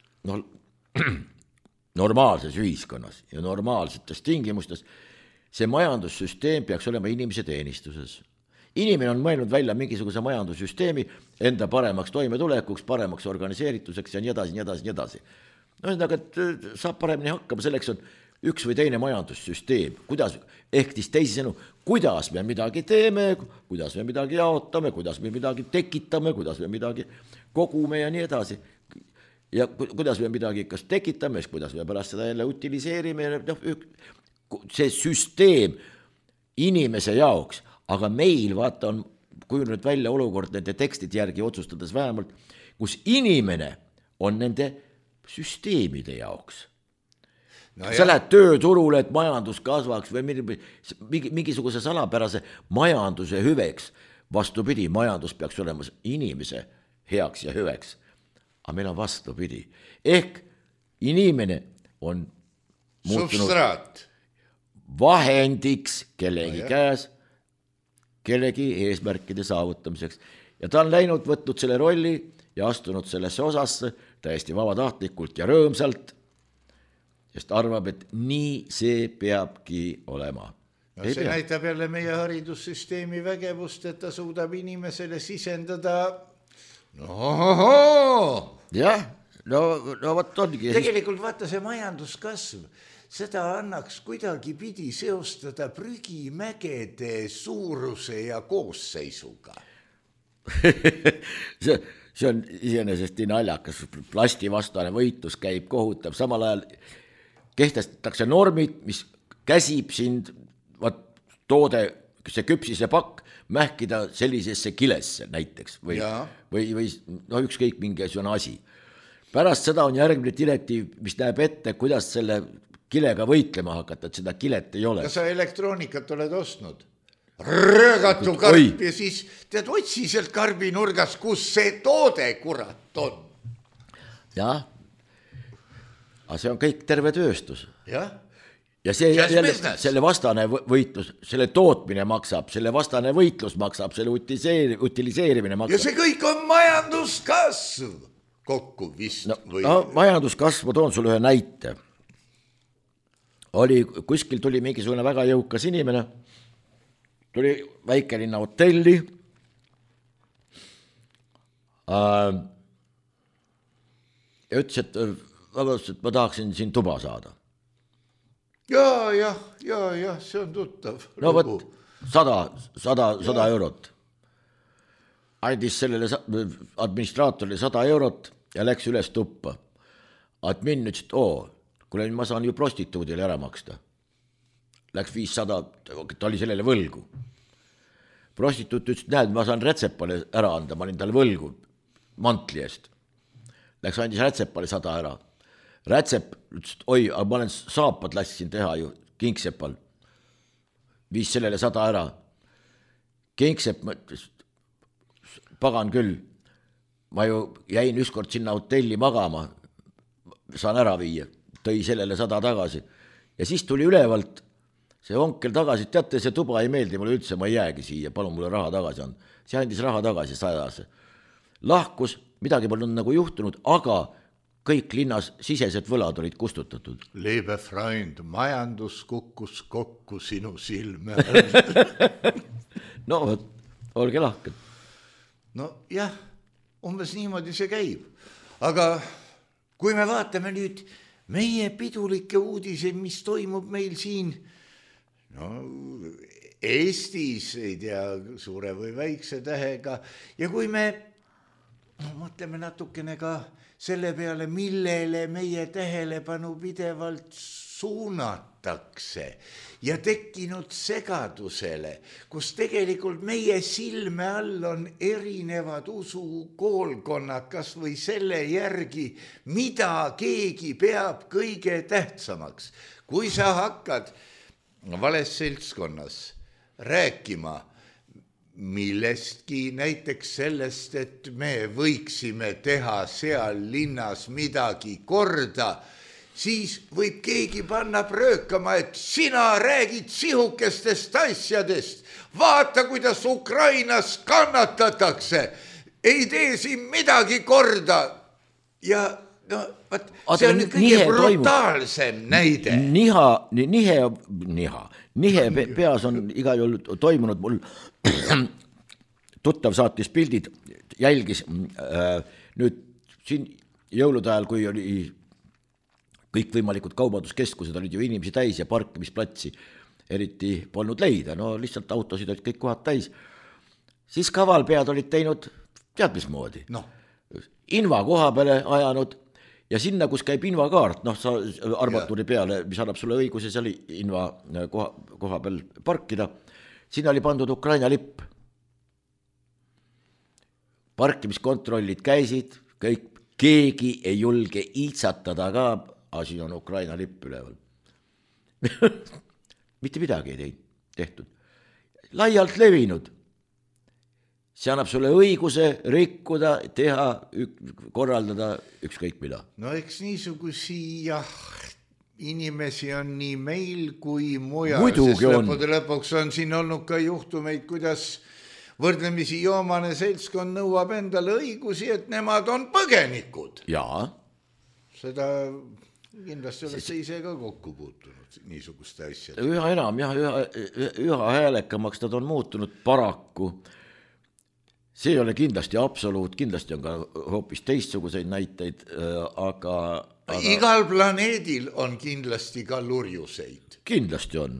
S1: normaalses ühiskonnas ja normaalsetes tingimustes. See majandussüsteem peaks olema inimese teenistuses. Inimene on mõelnud välja mingisuguse majandussüsteemi enda paremaks toimetulekuks, paremaks organiseerituseks ja nii edasi, nii edasi, nii edasi. Et saab paremini hakkama, selleks on üks või teine majandussüsteem, ehk teisisõnu, kuidas me midagi teeme, kuidas me midagi jaotame, kuidas me midagi tekitame, kuidas me midagi kogume ja nii edasi. Ja kuidas me midagi kas tekitame, kuidas me pärast seda jälle utiliseerime, see süsteem inimese jaoks, aga meil vaata on kujunenud välja olukord nende tekstide järgi otsustades vähemalt, kus inimene on nende süsteemide jaoks. Sa lähed tööturule, et majandus kasvaks või mingisuguse salapärase majanduse hüveks. Vastupidi, majandus peaks olema inimese heaks ja hüveks. Aga meil on vastupidi. Ehk inimene on muutunud substraat vahendiks kellegi käes, kellegi eesmärkide saavutamiseks. Ja ta on läinud, võtnud selle rolli ja astunud sellesse osasse täiesti vabatahtlikult ja rõõmsalt, sest arvab, et nii see peabki olema.
S3: See näitab jälle meie haridussüsteemi vägevust, et ta suudab inimesele sisendada
S1: jah, võt ongi.
S3: Tegelikult vaata see majanduskasv, seda annaks kuidagi pidi seostada prügimägede suuruse ja koosseisuga.
S1: see on iseenesest nii naljakas, plastivastane võitlus käib kohutav, samal ajal kehtestatakse normid, mis käsib sind toode, see küpsise pakk, mähkida sellisesse kilesse näiteks või ükskõik mingisugune asi. Pärast seda on järgmine direktiiv, mis näeb ette, kuidas selle kilega võitlema hakata, et seda kilet ei ole.
S3: Kas sa elektroonikat oled ostnud? Röögatu karp ja siis tead otsi sealt karbi nurgas, kus see toode kurat on.
S1: Jah, aga see on kõik terve tööstus.
S3: Jah.
S1: Ja selle vastane võitlus, selle tootmine maksab, selle vastane võitlus maksab, selle utiliseerimine maksab.
S3: Ja see kõik on majanduskasv kokku vist.
S1: Majanduskasv, ma toon sulle ühe näite. Kuskil tuli mingisugune väga jõukas inimene, tuli väikelinna hotelli ja ütles, et ma tahaksin siin tuba saada.
S3: Ja, see on tuttav.
S1: No võt, 100 eurot. Andis sellele administraatorile 100 eurot ja läks üles tuppa. Admin ütles, et kuule, ma saan ju prostituudile ära maksta. Läks 500, ta oli sellele võlgu. Prostituut ütles, et näed, ma saan rätsepale ära anda, ma olin tal võlgu mantli eest. Läks andis rätsepale 100 ära. Rätsep ütles, et aga ma olen saapad lassisin teha ju Kingsepal. Viis sellele 100 ära. Kingsepp mõtles, pagan küll, ma ju jäin ükskord sinna hotelli magama, saan ära viia, tõi sellele 100 tagasi. Ja siis tuli ülevalt see onkel tagasi, teate, see tuba ei meeldi mulle üldse, ma ei jäägi siia, palun mulle raha tagasi on. See andis raha tagasi 100. Lahkus, midagi polnud nagu juhtunud, aga kõik linnas sisesed võlad olid kustutatud.
S3: Liebe Freund, majandus kukkus kokku sinu silme.
S1: No, olge lahked.
S3: No jah, umbes niimoodi see käib. Aga kui me vaatame nüüd meie pidulikke uudiseid, mis toimub meil siin, no Eestis, ei tea, suure või väikse tähega, ja kui me mõtleme natukene ka selle peale, millele meie tähelepanu pidevalt suunatakse ja tekkinud segadusele, kus tegelikult meie silme all on erinevad usukoolkonnad, kas või selle järgi, mida keegi peab kõige tähtsamaks. Kui sa hakkad vales seltskonnas rääkima millestki, näiteks sellest, et me võiksime teha seal linnas midagi korda, siis võib keegi panna pröökama, et sina räägid sihukestest asjadest. Vaata, kuidas Ukrainas kannatatakse. Ei tee siin midagi korda. Ja no, see on kõige brutaalsem näide. Nihe peas on igal juhul toimunud, mul tuttav saatis pildid, jälgis nüüd siin jõulude ajal, kui oli kõikvõimalikud kaubanduskeskused, olid ju inimesi täis ja parkimisplatsi eriti polnud leida, no lihtsalt autosid olid kõik kohad täis. Siis kavalpead olid teinud tead mismoodi. No. Inva koha peale ajanud ja sinna, kus käib invakaart, sa armatuuri peale, mis annab sulle õiguse seal inva koha peal parkida, sinna oli pandud Ukraina lipp. Parkimiskontrollid käisid, kõik, keegi ei julge iitsatada ka, asi on Ukraina lipp üleval. Mitte midagi ei tehtud. Laialt levinud. See annab sulle õiguse rikkuda, teha, korraldada ükskõik mida. No eks niisugusi inimesi on nii meil kui mujal.
S1: Muidugi on.
S3: Lõpuks on siin olnud ka juhtumeid, kuidas võrdlemisi joomane seltskond nõuab endale õigusi, et nemad on põgenikud.
S1: Jaa.
S3: Seda kindlasti olete ise ka kokku puutunud niisuguste asjad.
S1: Üha enam, üha häälekamaks nad on muutunud paraku. See ei ole kindlasti absoluut, kindlasti on ka hoopis teistsuguseid näiteid, aga...
S3: Igal planeedil on kindlasti ka lurjuseid.
S1: Kindlasti on.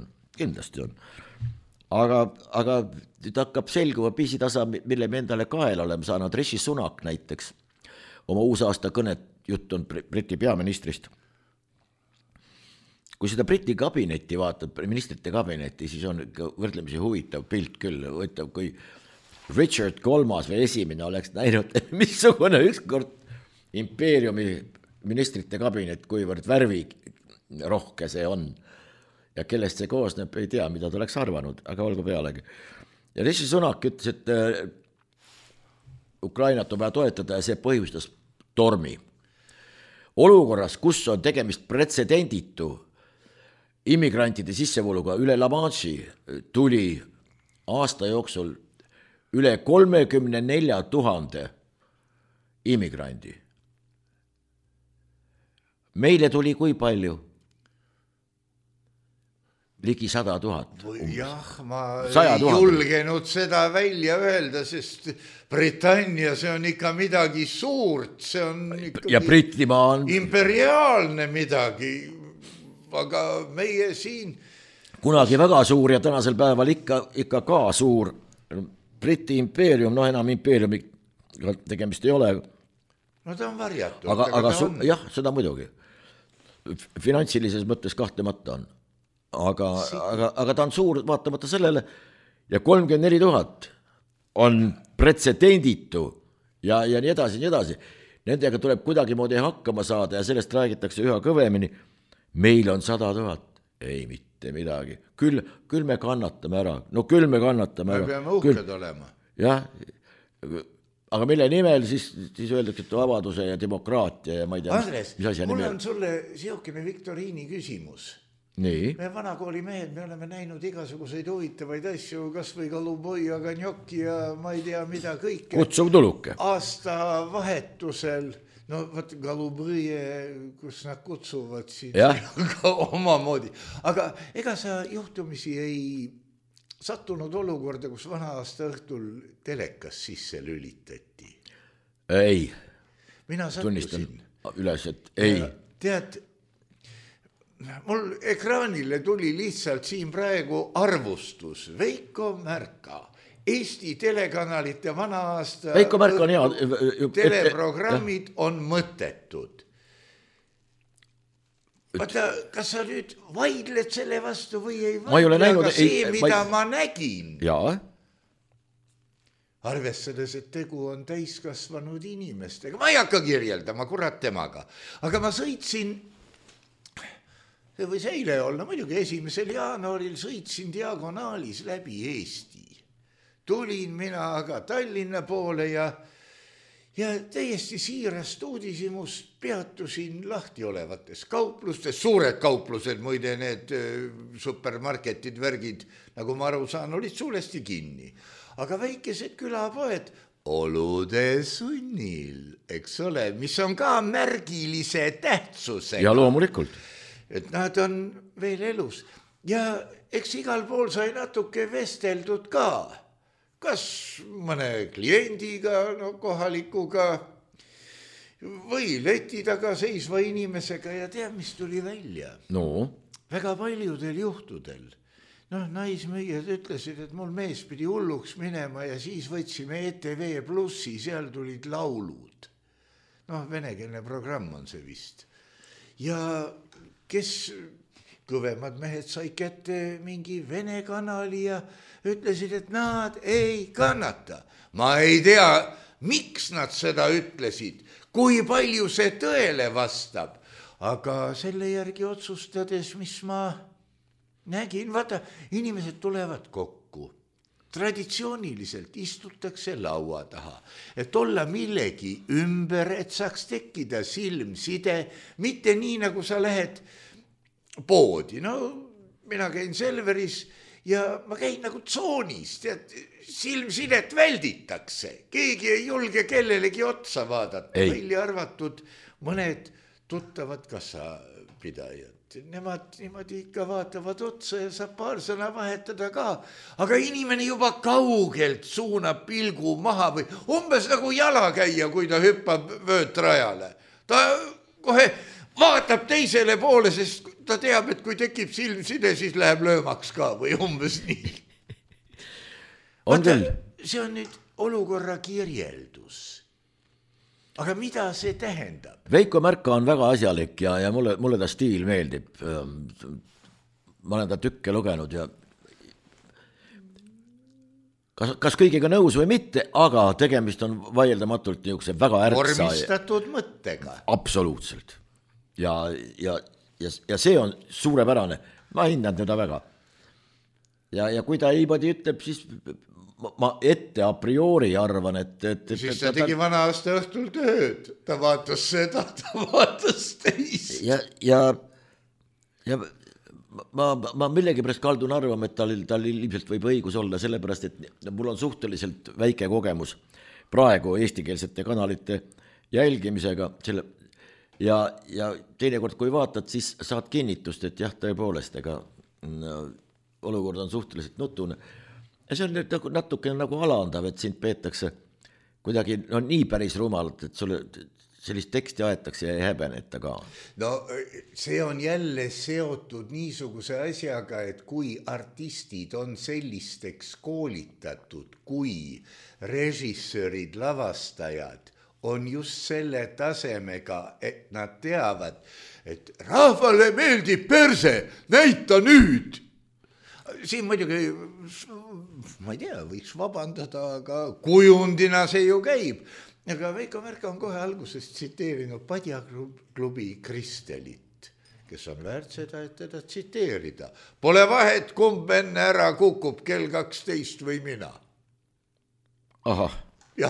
S1: Aga nüüd hakkab selguma pisitasa, mille me endale kael oleme saanud. Rishi Sunak näiteks, oma uusaasta kõnet, jutt on Briti peaministrist. Kui seda Briti kabinetti vaatab, ministrite kabinetti, siis on võrdlemisi huvitav pilt küll, võetav, kui Richard III või esimene oleks näinud, missugune ükskord impeeriumi ministrite kabinet, kuivõrd värvi rohke see on. Ja kellest see koosneb, ei tea, mida ta oleks arvanud, aga olgu pealegi. Ja Rishi Sunak ütles, et Ukrainat on vaja toetada ja see põhjustas tormi. Olukorras, kus on tegemist pretsedenditu immigrantide sissevooluga üle La Manche'i, tuli aasta jooksul üle 34 000 immigrandi. Meile tuli kui palju? Ligi 100 000.
S3: Jah, ma ei julgenud seda välja öelda, sest Britannia, see on ikka midagi suurt, see on
S1: ja Britimaa on
S3: imperiaalne midagi, aga meie siin
S1: kunagi väga suur ja tänasel päeval ikka ka suur Briti impeerium, enam impeeriumi tegemist ei ole.
S3: No ta on varjatud.
S1: Aga jah, seda muidugi. Finantsilises mõttes kahtlemata on. Aga ta on suur vaatamata sellele ja 34 000 on pretsedenditu ja nii edasi. Nendega tuleb kuidagimoodi hakkama saada ja sellest räägitakse üha kõvemini. Meil on 100 000. Ei mitte midagi. Küll me kannatame ära. Me
S3: peame uhked olema.
S1: Jah, aga mille nimel siis öeldakse, et vabaduse ja demokraatia ja ma ei tea,
S3: Andres, mul on sulle siukene viktoriini küsimus.
S1: nii.
S3: me vanakooli mehed, me oleme näinud igasuguseid huvitavaid asju, kas või Goluboi, Aganjoki ja ma ei tea mida kõike.
S1: Kutsuv tuluke.
S3: Aasta vahetusel, no võt Goluboi, kus nad kutsuvad siin ka omamoodi. Aga ega sa juhtumisi ei sattunud olukorda, kus vana aasta õhtul telekas sisse lülitati?
S1: Ei.
S3: Mina sattusin.
S1: Tunnistan üles, et ei.
S3: Tead, mul ekraanile tuli lihtsalt siin praegu arvustus. Veiko Märka, Eesti telekanalite vana aasta
S1: Veiko Märka on hea.
S3: Teleprogrammid on mõttetud. Vaata, kas sa nüüd vaidled selle vastu või ei vaidle,
S1: ma ei ole näinud,
S3: aga see, mida ma nägin.
S1: Jaa.
S3: Arvestades, et tegu on täiskasvanud inimestega. Ma ei hakka kirjeldama, kurat temaga. Aga ma sõitsin, see võis eile olla, muidugi 1. jaanuaril sõitsin diagonaalis läbi Eesti. Tulin mina aga Tallinna poole ja täiesti siirast uudishimust peatusin lahti olevates kauplustes, suured kauplused, muide need supermarketid, värgid, nagu ma aru saan, olid suuresti kinni. Aga väikesed külapoed olude sunnil, eks ole, mis on ka märgilise tähtsusega.
S1: Ja loomulikult.
S3: Et nad on veel elus. Ja eks igal pool sai natuke vesteldud ka. Kas mõne kliendiga, no kohalikuga või leti taga seisva inimesega ja tea, mis tuli välja.
S1: No.
S3: Väga paljudel juhtudel. Naismüüjad ütlesid, et mul mees pidi hulluks minema ja siis võtsime ETV Plussi, seal tulid laulud. Venekeelne programm on see vist. Ja kes kõvemad mehed sai kätte mingi Vene kanali ja ütlesid, et nad ei kannata. Ma ei tea, miks nad seda ütlesid, kui palju see tõele vastab. Aga selle järgi otsustades, mis ma nägin, vaata, inimesed tulevad kokku. Traditsiooniliselt istutakse laua taha, et olla millegi ümber, et saaks tekkida silmside, mitte nii, nagu sa lähed poodi. Mina käin Selveris ja ma käin nagu tsoonis, tead, silmsidet välditakse. Keegi ei julge kellelegi otsa vaadata, välja arvatud mõned tuttavad kassapidajad. Nemad niimoodi ikka vaatavad otsa ja saab paar sõna vahetada ka. Aga inimene juba kaugelt suunab pilgu maha või umbes nagu jalakäija, kui ta hüppab vöötrajale. Ta kohe vaatab teisele poole, sest ta teab, et kui tekib silmside, siis läheb löömaks ka või umbes nii. See on nüüd olukorra kirjeldus. Aga mida see tähendab?
S1: Veiko Märka on väga asjalik ja mulle ta stiil meeldib. Ma olen ta tükke lugenud ja kas kõigiga nõus või mitte, aga tegemist on vaieldamatult niisuguse väga ärtsa.
S3: Vormistatud mõttega.
S1: Absoluutselt. Ja see on suurepärane. Ma hindan teda väga. Ja kui ta niimoodi ütleb, siis ma ette a priori arvan, et
S3: siis ta tegi vana aasta õhtul tööd. Ta vaatas seda, ta vaatas teist.
S1: Ja ma millegipärast kaldun arvama, et tal ilmselt võib õigus olla, sellepärast, et mul on suhteliselt väike kogemus praegu eestikeelsete kanalite jälgimisega. Ja teinekord, kui vaatad, siis saad kinnitust, et jah, tõepoolest, ega olukord on suhteliselt nutune. Ja see on natuke nagu alandav, et sind peetakse kuidagi nii päris rumalalt, et sulle sellist teksti aetakse ja ei häbeneta ka.
S3: See on jälle seotud niisuguse asjaga, et kui artistid on sellisteks koolitatud, kui režissöörid, lavastajad on just selle tasemega, et nad teavad, et rahvale meeldib perse, näita nüüd. Siin muidugi, ma ei tea, võiks vabandada, aga kujundina see ju käib. Aga Veiko Märka on kohe alguses tsiteerinud Padja klubi Kristelit, kes on väärt seda, et teda tsiteerida. Pole vahet, kumb enne ära kukub kell 12 või mina.
S1: Ahah.
S3: Jah.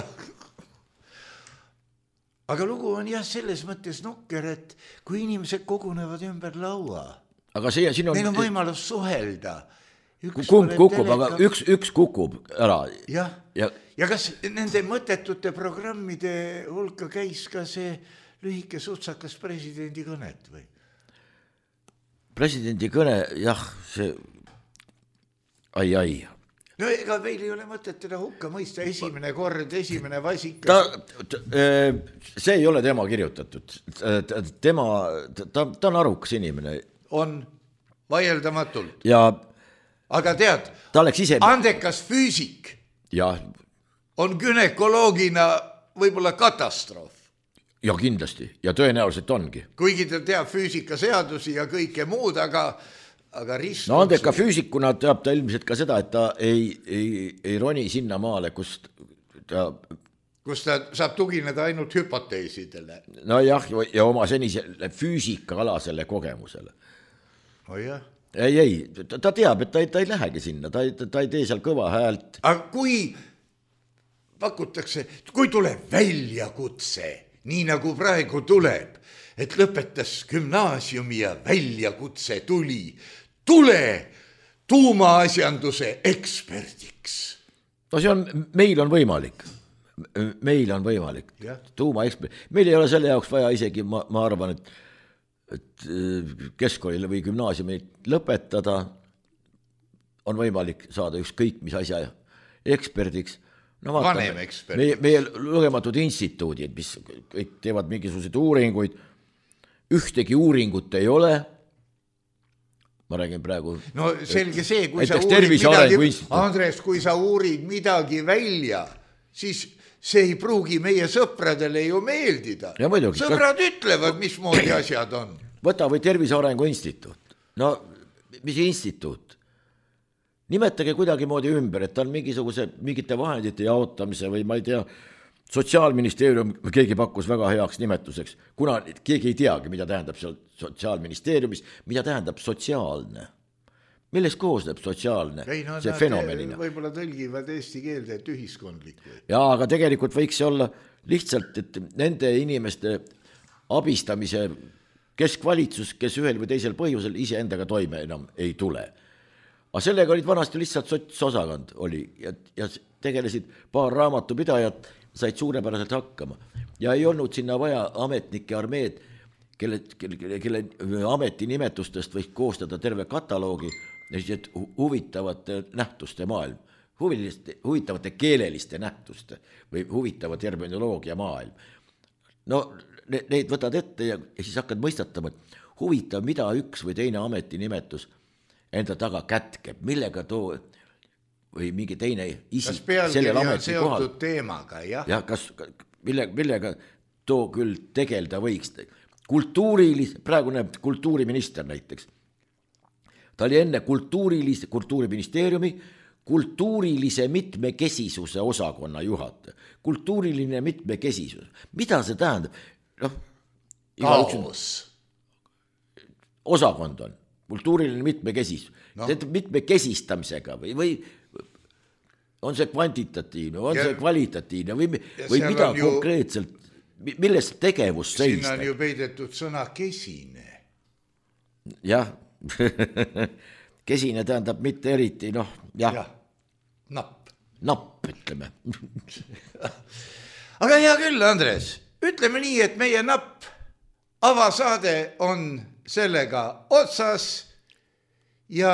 S3: Aga lugu on jah selles mõttes nukker, et kui inimesed kogunevad ümber laua,
S1: aga siin on...
S3: Neil on võimalus suhelda.
S1: Kumb kukub, aga üks kukub ära.
S3: Ja kas nende mõttetute programmide hulka käis ka see lühike sutsakas presidendi kõnet või?
S1: Presidendi kõne, jah, see... Ai.
S3: No ega meil ei ole mõtet teda hukka mõista. Esimene kord, esimene vasikas.
S1: See ei ole tema kirjutatud. Ta on arukas inimene.
S3: On vaieldamatult.
S1: Ja...
S3: Aga tead, andekas füüsik on gynekoloogina võib-olla katastroof.
S1: Ja kindlasti, ja tõenäoliselt ongi.
S3: Kuigi ta teab füüsikaseadusi ja kõike muud, aga rist...
S1: No andeka füüsikuna teab ta ilmselt ka seda, et ta ei roni sinna maale, kus ta
S3: saab tugineda ainult hüpoteesidele.
S1: No jah, ja oma senisele füüsikaalasele kogemusele.
S3: Oh jah.
S1: Ei, ta teab, et ta ei lähegi sinna, ta ei tee seal kõva häält.
S3: Aga kui pakutakse, kui tuleb väljakutse, nii nagu praegu tuleb, et lõpetas gümnaasiumi ja väljakutse tuli, tule tuumaasjanduse eksperdiks.
S1: No see on, meil on võimalik. Tuumaekspert. Meil ei ole selle jaoks vaja isegi, ma arvan, et keskkoolile või gümnaasiumi lõpetada on võimalik saada ükskõik mis asja eksperdiks. No
S3: vanem eksperdiks.
S1: Meie lugematud instituudid, mis kõik teevad mingisuguseid uuringuid, ühtegi uuringut ei ole. Ma räägin praegu...
S3: No selge see, kui sa uurid midagi, Andres, kui sa uurid midagi välja, siis... See ei pruugi meie sõpradele ju meeldida. Sõbrad ütlevad, mismoodi asjad on.
S1: Võta või Tervise Arengu Instituut. No, mis instituut? Nimetage kuidagi moodi ümber, et ta on mingite vahendite jaotamise või ma ei tea, Sotsiaalministeerium keegi pakkus väga heaks nimetuseks, kuna keegi ei teagi, mida tähendab seal Sotsiaalministeeriumis, mida tähendab sotsiaalne. Millest koosneb sotsiaalne, see fenomenina?
S3: Võib-olla tõlgivad eesti keelde, et ühiskondlik.
S1: Jaa, aga tegelikult võiks olla lihtsalt, et nende inimeste abistamise keskvalitsus, kes ühel või teisel põhjusel ise endaga toime enam ei tule. Aga sellega olid vanasti lihtsalt sotsosakond oli ja tegelesid paar raamatupidajat, said suurepäraselt hakkama. Ja ei olnud sinna vaja ametnike armeed, kelle ametinimetustest võiks koostada terve kataloogi, huvitavate nähtuste maailm, huvitavate keeleliste nähtuste või huvitava terminoloogia maailm. No neid võtad ette ja siis hakkad mõistatama, et huvitav, mida üks või teine ametinimetus enda taga kätkeb, millega too või mingi teine isik sellel ameti kohal.
S3: Seotud teemaga, jah?
S1: Ja kas, millega too küll tegelda võiks. Praegune kultuuriminister näiteks. Ta oli enne kultuuriministeeriumi kultuurilise mitmekesisuse osakonna juhataja. Kultuuriline mitmekesisus. Mida see tähendab?
S3: Kaos.
S1: Osakond on. Kultuuriline mitmekesisus. Mitmekesistamisega või on see kvantitatiivne, on see kvalitatiivne või mida konkreetselt, millest tegevus seistab?
S3: Siin on ju peidetud sõna kesine.
S1: Jah. Kesine tähendab mitte eriti, napp, ütleme.
S3: Aga hea küll, Andres, ütleme nii, et meie napp avasaade on sellega otsas ja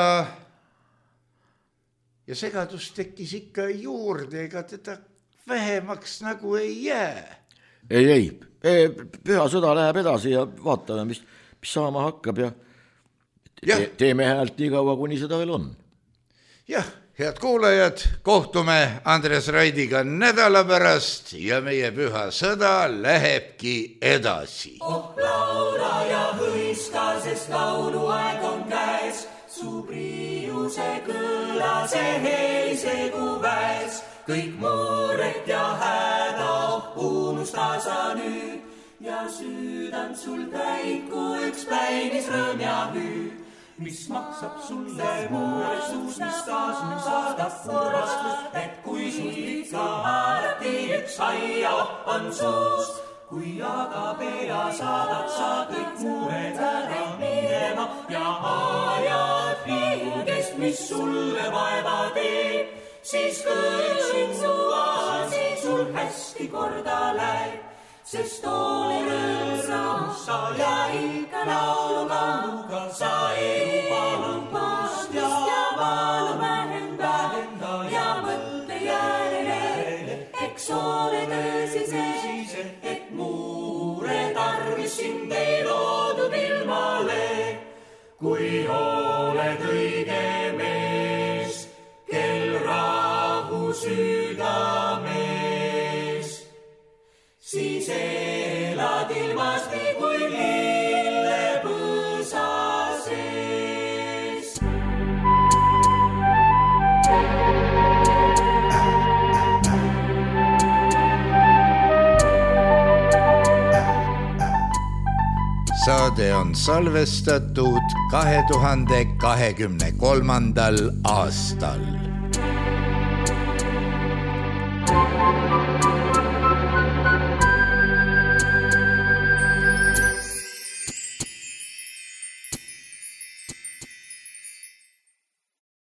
S3: segadus tekkis ikka juurde, ega teda vähemaks nagu ei jää.
S1: Ei, püha sõda läheb edasi ja vaatame, mis saama hakkab ja teeme häält nii kaua, kuni seda veel on.
S3: Jah, head kuulajad, kohtume Andres Raidiga nädala pärast ja meie püha sõda lähebki edasi.
S4: Oh, laula ja hõiska, sest lauluaeg on käes, su priiuse kõla, see helisegu väes, kõik muret ja häda, unusta sa nüüd ja süüdand sul täiku üks päivis rõõm ja hüüd. Mis maksab sulle muretsus, mis taas nüüd saadab kurvastus, et kui sul ikka alati üks aia on suust, kui aga pea saadad sa kõik mured ära minema ja ajad hingest, mis sulle vaeva teeb, siis kõik sinu asi sul hästi korda läheb, sest ole rõõmsam ja ikka lauluga sa ei pahust ja valu vähenda ja mõtle järele, eks ole tõsi see, et muure tarvis sind ei loodud ilmale, kui oled õige mees, kel rahu südames, siis elad ilmas nii kui lillepõõsa sees.
S3: Saade on salvestatud 2023. aastal.